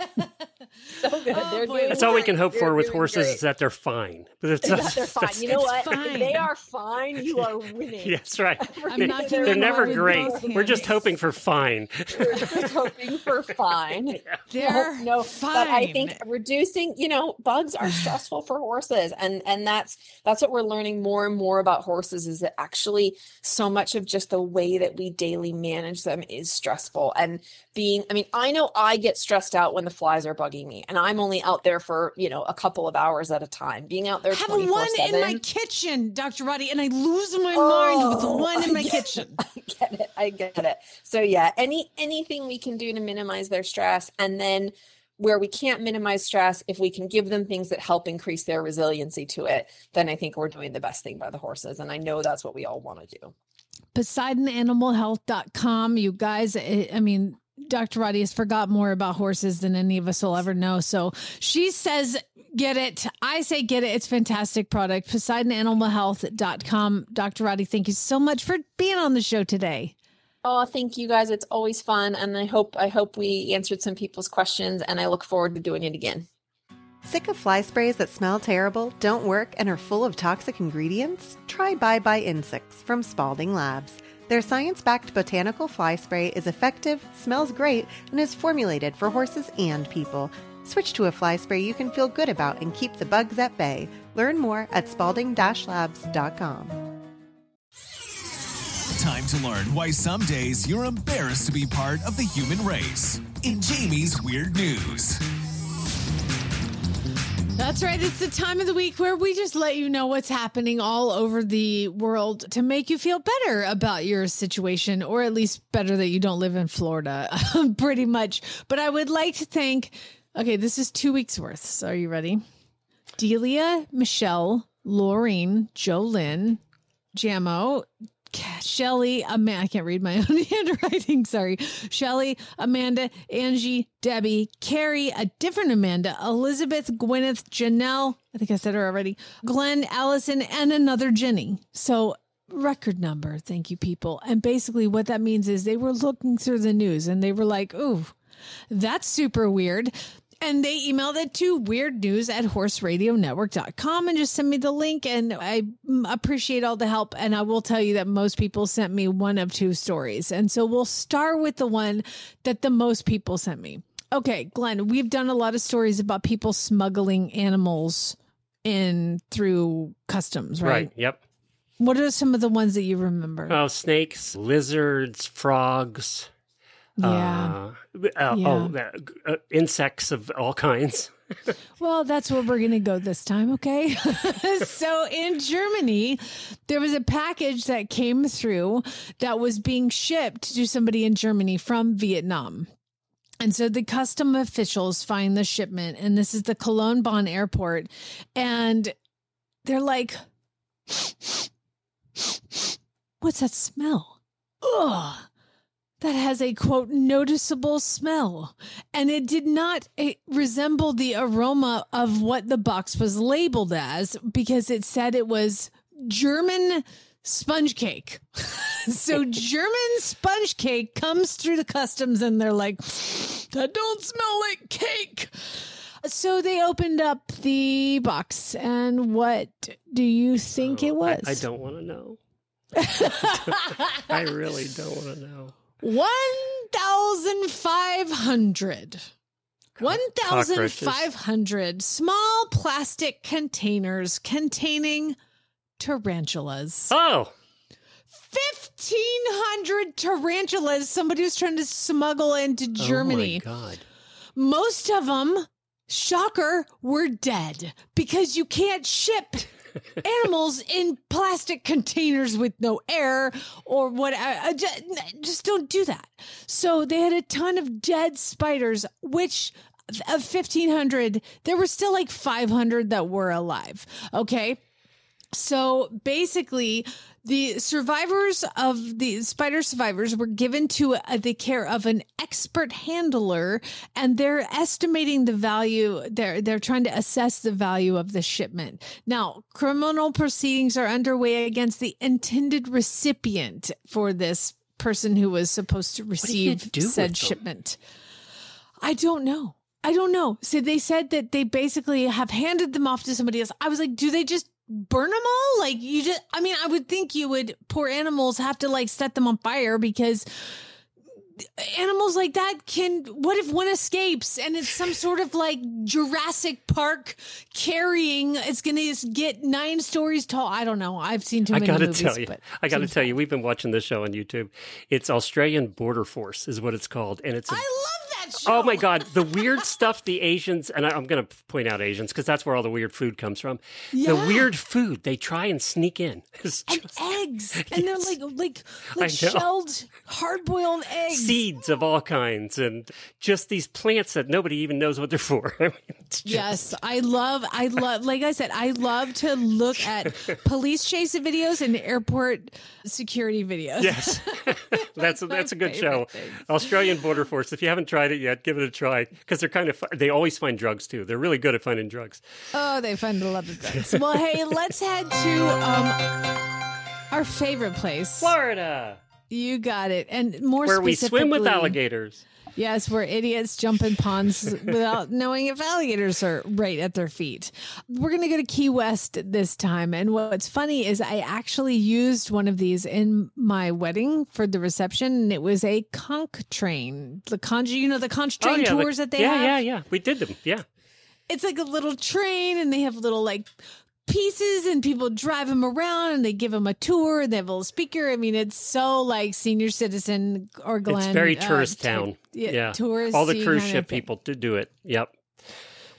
So good. That's all we can hope for with horses is that they're fine. They're fine. You know what? If they are fine, you are winning. Yeah, that's right. They're never great. We're just hoping for fine. We're just hoping for fine. Yeah. They're fine. But I think reducing, bugs are stressful for horses. And that's what we're learning more and more about horses, is that actually so much of just the way that we daily manage them is stressful. And I know I get stressed out when the flies are bugging me, and I'm only out there for, a couple of hours at a time. Being out there 24/7. I have one in my kitchen, Dr. Roddy, and I lose my mind with the one in my kitchen. I get it. So yeah, anything we can do to minimize their stress, and then where we can't minimize stress, if we can give them things that help increase their resiliency to it, then I think we're doing the best thing by the horses. And I know that's what we all want to do. PoseidonAnimalHealth.com. You guys, Dr. Roddy has forgot more about horses than any of us will ever know. So she says, get it. I say, get it. It's a fantastic product. PoseidonAnimalHealth.com. Dr. Roddy, thank you so much for being on the show today. Oh, thank you guys. It's always fun. And I hope we answered some people's questions, and I look forward to doing it again. Sick of fly sprays that smell terrible, don't work, and are full of toxic ingredients? Try Bye Bye Insects from Spalding Labs. Their science-backed botanical fly spray is effective, smells great, and is formulated for horses and people. Switch to a fly spray you can feel good about and keep the bugs at bay. Learn more at spalding-labs.com. Time to learn why some days you're embarrassed to be part of the human race. In Jamie's Weird News. That's right. It's the time of the week where we just let you know what's happening all over the world to make you feel better about your situation, or at least better that you don't live in Florida, pretty much. But I would like to thank, okay, this is 2 weeks worth. So are you ready? Delia, Michelle, Laureen, Jolynn, Jamo, Shelly, I can't read my own handwriting, sorry. Shelly, Amanda, Angie, Debbie, Carrie, a different Amanda, Elizabeth, Gwyneth, Janelle, I think I said her already, Glenn, Allison, and another Jenny. So record number, thank you, people. And basically what that means is they were looking through the news and they were like, ooh, that's super weird. And they emailed it to weirdnews@horseradionetwork.com and just send me the link. And I appreciate all the help. And I will tell you that most people sent me one of two stories. And so we'll start with the one that the most people sent me. Okay, Glenn, we've done a lot of stories about people smuggling animals in through customs, right? Right, yep. What are some of the ones that you remember? Oh, snakes, lizards, frogs. Yeah. Insects of all kinds. Well, that's where we're going to go this time, okay? So in Germany, there was a package that came through that was being shipped to somebody in Germany from Vietnam. And so the custom officials find the shipment, and this is the Cologne Bonn airport, and they're like, what's that smell? Ugh. That has a, quote, noticeable smell. And it did not resemble the aroma of what the box was labeled as, because it said it was German sponge cake. So German sponge cake comes through the customs and they're like, that don't smell like cake. So they opened up the box. And what do you think it was? I don't want to know. I really don't want to know. 1,500. 1,500 small plastic containers containing tarantulas. Oh! 1,500 tarantulas somebody was trying to smuggle into Germany. Oh, my God. Most of them, shocker, were dead because you can't ship animals in plastic containers with no air or what. Just don't do that. So they had a ton of dead spiders, which of 1,500, there were still like 500 that were alive. Okay. So basically, the survivors of the spider survivors were given to the care of an expert handler, and they're estimating the value. They're trying to assess the value of the shipment. Now, criminal proceedings are underway against the intended recipient for this person who was supposed to receive said shipment. I don't know. So they said that they basically have handed them off to somebody else. I was like, do they just burn them all? Like, I would think you would, poor animals, have to like set them on fire, because animals like that what if one escapes and it's some sort of like Jurassic Park carrying, it's going to get 9 stories tall. I don't know. I've seen too many movies. I got to tell you, we've been watching this show on YouTube. It's Australian Border Force is what it's called. And it's I love that show. Oh my God. The weird stuff the Asians, and I'm going to point out Asians because that's where all the weird food comes from. Yeah. The weird food they try and sneak in. And eggs. And they're like shelled, hard-boiled eggs. Seeds of all kinds, and just these plants that nobody even knows what they're for. I mean, yes, I love, like I said, I love to look at police chase videos and airport security videos. Yes, that's a good show. Australian Border Force. If you haven't tried it yet, give it a try, because they're kind of they always find drugs too. They're really good at finding drugs. Oh, they find a lot of drugs. Well, hey, let's head to our favorite place, Florida. You got it. And more where we specifically, swim with alligators. Yes, where idiots jump in ponds without knowing if alligators are right at their feet. We're going to go to Key West this time. And what's funny is I actually used one of these in my wedding for the reception. And it was a conch train. The conch train tours that they have? Yeah. We did them. Yeah. It's like a little train, and they have little like pieces, and people drive them around and they give them a tour, and they have a little speaker. I mean, it's so like senior citizen or Glenn. It's very tourist town. Yeah. Tourist. All the cruise ship people to do it. Yep.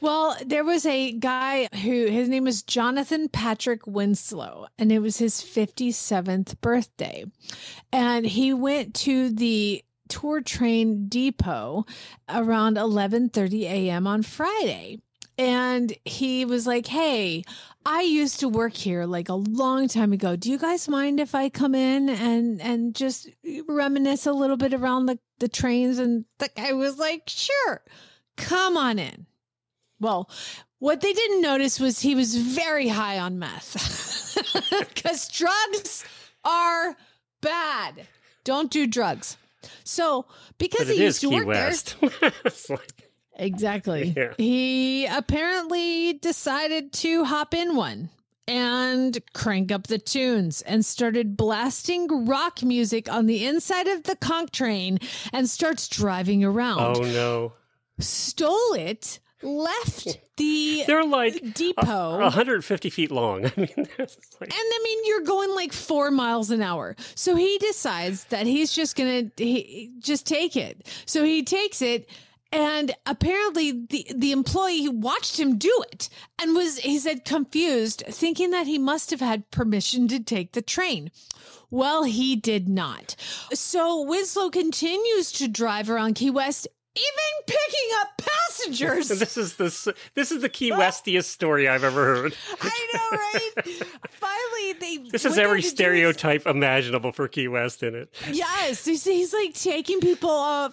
Well, there was a guy his name was Jonathan Patrick Winslow, and it was his 57th birthday. And he went to the tour train depot around 11:30 a.m. on Friday. And he was like, hey, I used to work here like a long time ago. Do you guys mind if I come in and just reminisce a little bit around the trains? And the guy was like, sure, come on in. Well, what they didn't notice was he was very high on meth because drugs are bad. Don't do drugs. So because he used to work West. there. It's like, Exactly. Yeah. He apparently decided to hop in one and crank up the tunes and started blasting rock music on the inside of the conch train and starts driving around. oh no. Stole it, left the They're like depot. 150 feet long. I mean, it's like, And I mean, you're going like 4 miles an hour. So he decides that he's just going to just take it. So he takes it. And apparently the employee watched him do it and he said, confused, thinking that he must have had permission to take the train. Well, he did not. So Winslow continues to drive around Key West, even picking up passengers. this is the Key Westiest story I've ever heard. I know, right? Finally, This has every stereotype imaginable for Key West in it. Yes, he's like taking people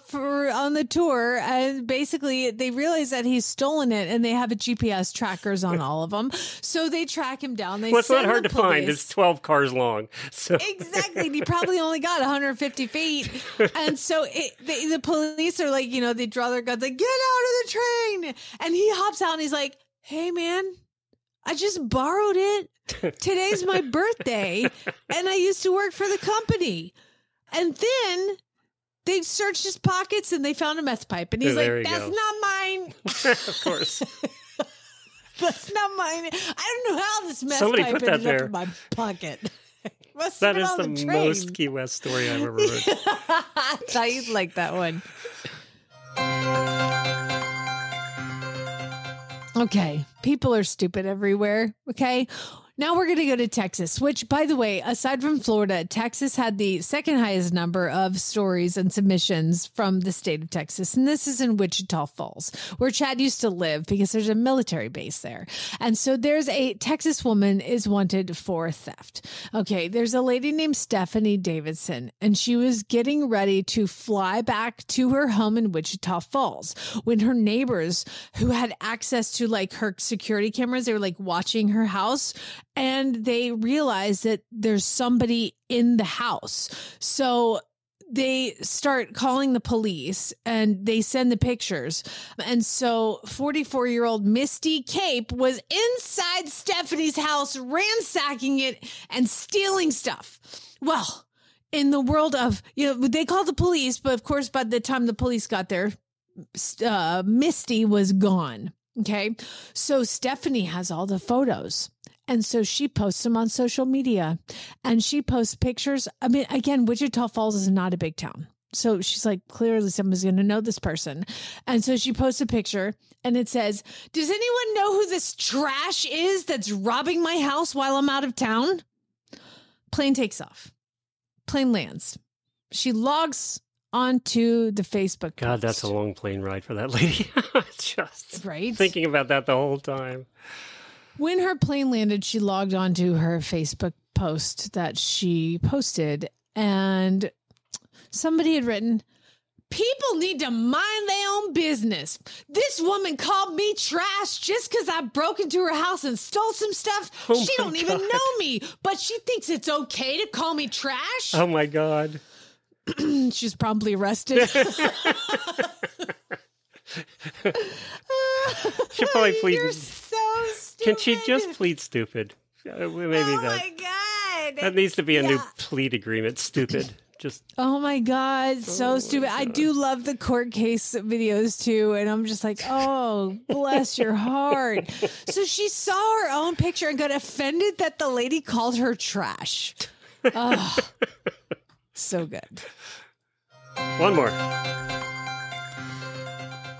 on the tour, and basically they realize that he's stolen it, and they have a GPS trackers on all of them, so they track him down. They Well, it's not send hard the to find. police. It's 12 cars long. So Exactly. And he probably only got 150 feet. And so the police are like, they draw their guns, like, get out of the train. And he hops out and he's like, hey, man, I just borrowed it. Today's my birthday. And I used to work for the company. And then they searched his pockets and they found a meth pipe. And he's There like, you that's go. not mine. of course. That's not mine. I don't know how this meth Somebody pipe put that ended up there. in my pocket. Must That have is been the on train. most Key West story I've ever heard. I thought you'd like that one. Okay, people are stupid everywhere. Okay, now we're going to go to Texas, which, by the way, aside from Florida, Texas had the second highest number of stories and submissions from the state of Texas. And this is in Wichita Falls, where Chad used to live because there's a military base there. And so there's a Texas woman is wanted for theft. Okay, there's a lady named Stephanie Davidson, and she was getting ready to fly back to her home in Wichita Falls when her neighbors who had access to like her security cameras, they were like watching her house, and they realized that there's somebody in the house. So they start calling the police and they send the pictures. And so 44-year-old Misty Cape was inside Stephanie's house, ransacking it and stealing stuff. Well, in the world of, they called the police, but of course, by the time the police got there, Misty was gone. Okay. So Stephanie has all the photos. And so she posts them on social media and she posts pictures. I mean, again, Wichita Falls is not a big town. So she's like, clearly someone's going to know this person. And so she posts a picture and it says, does anyone know who this trash is that's robbing my house while I'm out of town? Plane takes off. Plane lands. She logs onto the Facebook God, post. that's a long plane ride for that lady. Just Right? thinking about that the whole time. When her plane landed, she logged onto her Facebook post that she posted, and somebody had written, people need to mind their own business. This woman called me trash just because I broke into her house and stole some stuff. Oh She my don't even God. know me, but she thinks it's okay to call me trash. Oh my God. She's promptly arrested. She'll probably plead. You're so stupid. Can she just plead stupid? Maybe Oh that. my God. That needs to be a new Yeah. plead agreement. Stupid. Just Oh my God, so stupid. I do love the court case videos too. And I'm just like, oh, bless your heart. So she saw her own picture and got offended that the lady called her trash. Oh, so good. one more.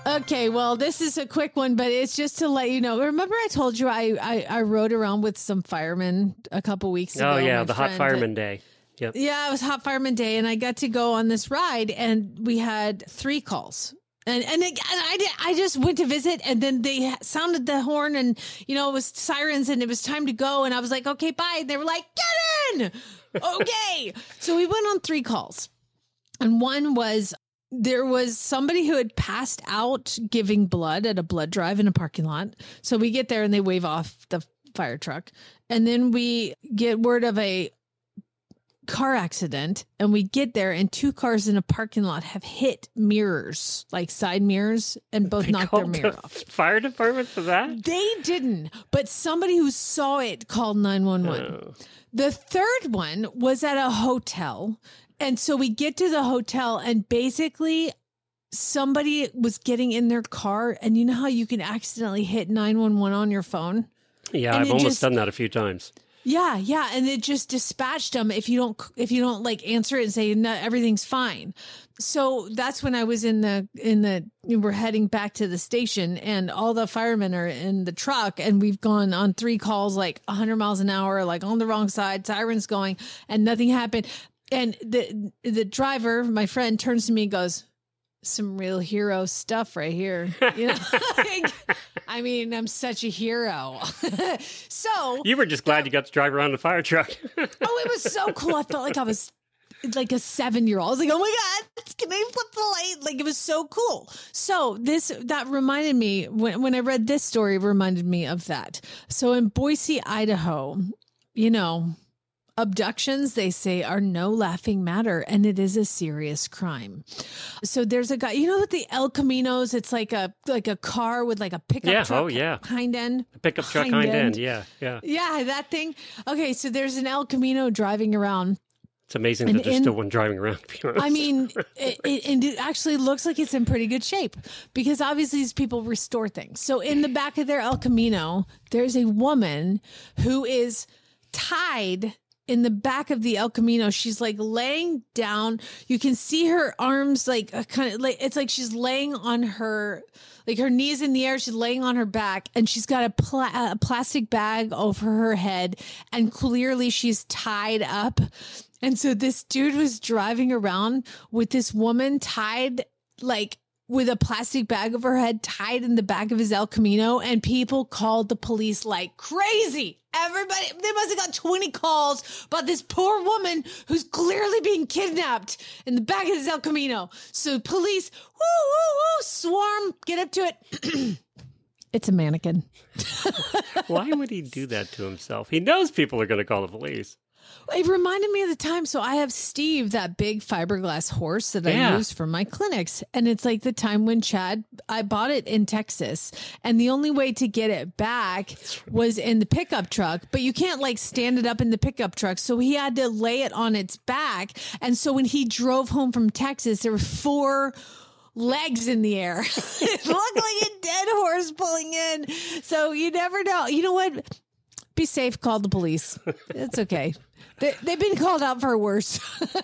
Okay, well, this is a quick one, but it's just to let you know. Remember I told you I rode around with some firemen a couple weeks ago? Oh, yeah, my the Hot friend. Fireman Day. Yep. Yeah, it was Hot Fireman Day, and I got to go on this ride, and we had 3 calls. And I just went to visit, and then they sounded the horn, and, it was sirens, and it was time to go, and I was like, okay, bye. And they were like, get in! Okay. So we went on 3 calls, and one was... There was somebody who had passed out giving blood at a blood drive in a parking lot. So we get there and they wave off the fire truck. And then we get word of a car accident, and we get there and 2 cars in a parking lot have hit mirrors, like side mirrors, and both knocked their mirror off. Fire department for that? They didn't, but somebody who saw it called 911. Oh. The third one was at a hotel. And so we get to the hotel, and basically somebody was getting in their car, and you know how you can accidentally hit 911 on your phone? Yeah, And I've almost done that a few times. Yeah, and it just dispatched them if you don't like answer it and say no, everything's fine. So that's when I was we're heading back to the station, and all the firemen are in the truck, and we've gone on 3 calls like 100 miles an hour, like on the wrong side, sirens going, and nothing happened. And the driver, my friend, turns to me and goes, some real hero stuff right here. I mean, I'm such a hero. So you were just glad you got to drive around the fire truck. Oh, it was so cool. I felt like I was like a 7-year-old. I was like, oh my God, can I flip the light? Like, it was so cool. So that reminded me, when I read this story, it reminded me of that. So in Boise, Idaho, abductions, they say, are no laughing matter, and it is a serious crime. So there's a guy, with the El Caminos, it's like a car with like a pickup truck hind end. A pickup truck hind end, yeah. Yeah, that thing. Okay, so there's an El Camino driving around. It's amazing that there's still one driving around, to be honest. I mean, it actually looks like it's in pretty good shape, because obviously these people restore things. So in the back of their El Camino, there's a woman who is tied in the back of the El Camino. She's like laying down. You can see her arms like kind of like, it's like she's laying on her, like her knees in the air. She's laying on her back, and she's got a plastic bag over her head, and clearly she's tied up. And so this dude was driving around with this woman tied, like with a plastic bag over her head, tied in the back of his El Camino, and people called the police like crazy. Everybody, they must have got 20 calls about this poor woman who's clearly being kidnapped in the back of his El Camino. So police, swarm, get up to it. It's a mannequin. Why would he do that to himself? He knows people are going to call the police. It reminded me of the time. So I have Steve, that big fiberglass horse that I use for my clinics. And it's like the time when I bought it in Texas. And the only way to get it back was in the pickup truck. But you can't like stand it up in the pickup truck. So he had to lay it on its back. And so when he drove home from Texas, there were 4 legs in the air. It looked like a dead horse pulling in. So you never know. You know what? Be safe. Call the police. It's okay. They've been called out for worse.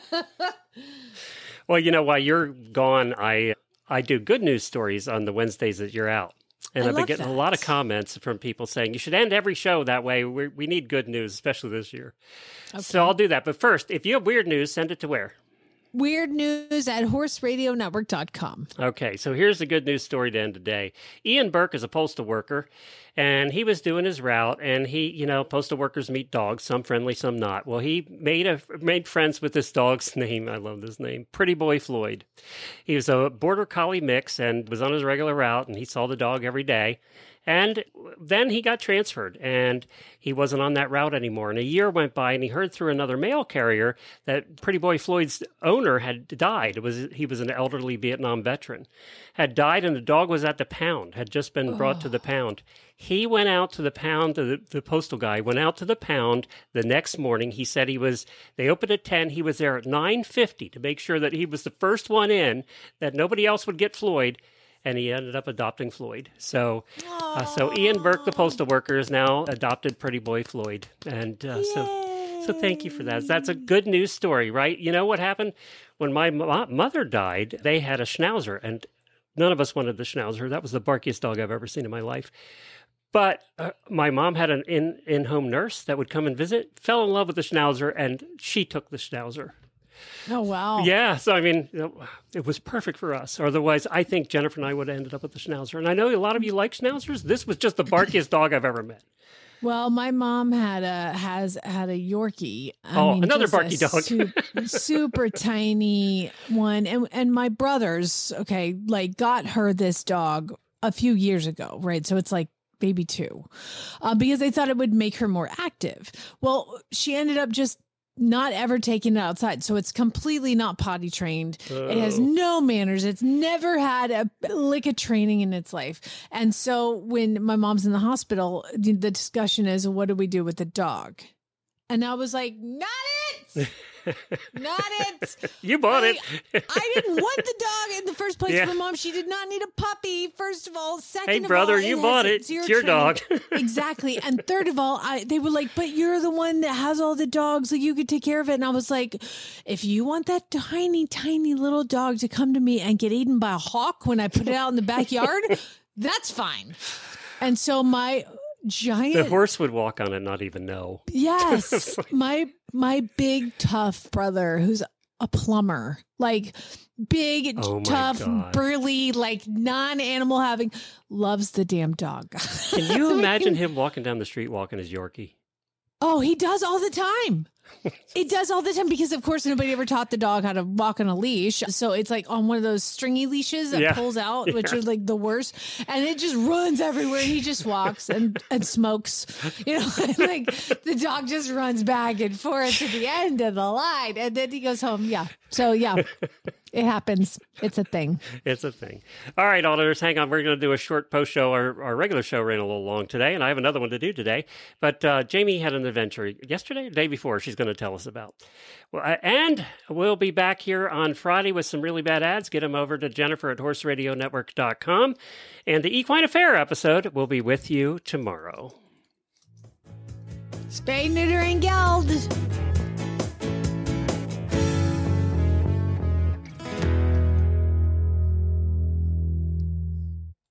Well, while you're gone, I do good news stories on the Wednesdays that you're out. And I've been getting a lot of comments from people saying you should end every show that way. We need good news, especially this year. Okay. So I'll do that. But first, if you have weird news, send it to where? Weird news at horseradionetwork.com. Okay, so here's the good news story to end today. Ian Burke is a postal worker, and he was doing his route, and he, postal workers meet dogs, some friendly, some not. Well, he made friends with this dog's name. I love this name, Pretty Boy Floyd. He was a border collie mix and was on his regular route, and he saw the dog every day. And then he got transferred, and he wasn't on that route anymore. And a year went by, and he heard through another mail carrier that Pretty Boy Floyd's owner had died. He was an elderly Vietnam veteran, had died, and the dog was at the pound, had just been brought to the pound. He went out to the pound, the postal guy went out to the pound the next morning. He said they opened at 10. He was there at 9:50 to make sure that he was the first one in, that nobody else would get Floyd. And he ended up adopting Floyd. So Ian Burke, the postal worker, is now adopted Pretty Boy Floyd. And so thank you for that. That's a good news story, right? You know what happened? When my mother died, they had a Schnauzer. And none of us wanted the Schnauzer. That was the barkiest dog I've ever seen in my life. But my mom had an in-home nurse that would come and visit, fell in love with the Schnauzer, and she took the Schnauzer. Oh, wow. Yeah, so I mean, it was perfect for us. Otherwise, I think Jennifer and I would have ended up with the Schnauzer. And I know a lot of you like Schnauzers. This was just the barkiest dog I've ever met. Well, my mom had a Yorkie. Another barky dog. Super tiny one. And my brothers, got her this dog a few years ago, right? So it's like maybe 2, because they thought it would make her more active. Well, she ended up just not ever taking it outside. So it's completely not potty trained. Oh. It has no manners. It's never had a lick of training in its life. And so when my mom's in the hospital, the discussion is, what do we do with the dog? And I was like, not it. Not it. You bought it. I didn't want the dog in the first place. Yeah. My mom, she did not need a puppy, first of all. Second hey, of brother, all, you bought it. It's your dog. Exactly. And third of all, they were like, but you're the one that has all the dogs, so you could take care of it. And I was like, if you want that tiny, tiny little dog to come to me and get eaten by a hawk when I put it out in the backyard, that's fine. And so the horse would walk on it and not even know. Yes. My big, tough brother, who's a plumber, big, tough, burly, non-animal having, loves the damn dog. Can you imagine him walking down the street walking his Yorkie? Oh, he does all the time. It does all the time because, of course, nobody ever taught the dog how to walk on a leash. So it's on one of those stringy leashes that pulls out, which are the worst. And it just runs everywhere. And he just walks and smokes. The dog just runs back and forth to the end of the line. And then he goes home. Yeah. So, yeah, it happens. It's a thing. It's a thing. All right, auditors, hang on. We're going to do a short post show. Our regular show ran a little long today, and I have another one to do today. But Jamie had an adventure yesterday or the day before she's going to tell us about. Well, and we'll be back here on Friday with some really bad ads. Get them over to Jennifer at horseradionetwork.com. And the Equine Affair episode will be with you tomorrow. Spay, neuter, and gel.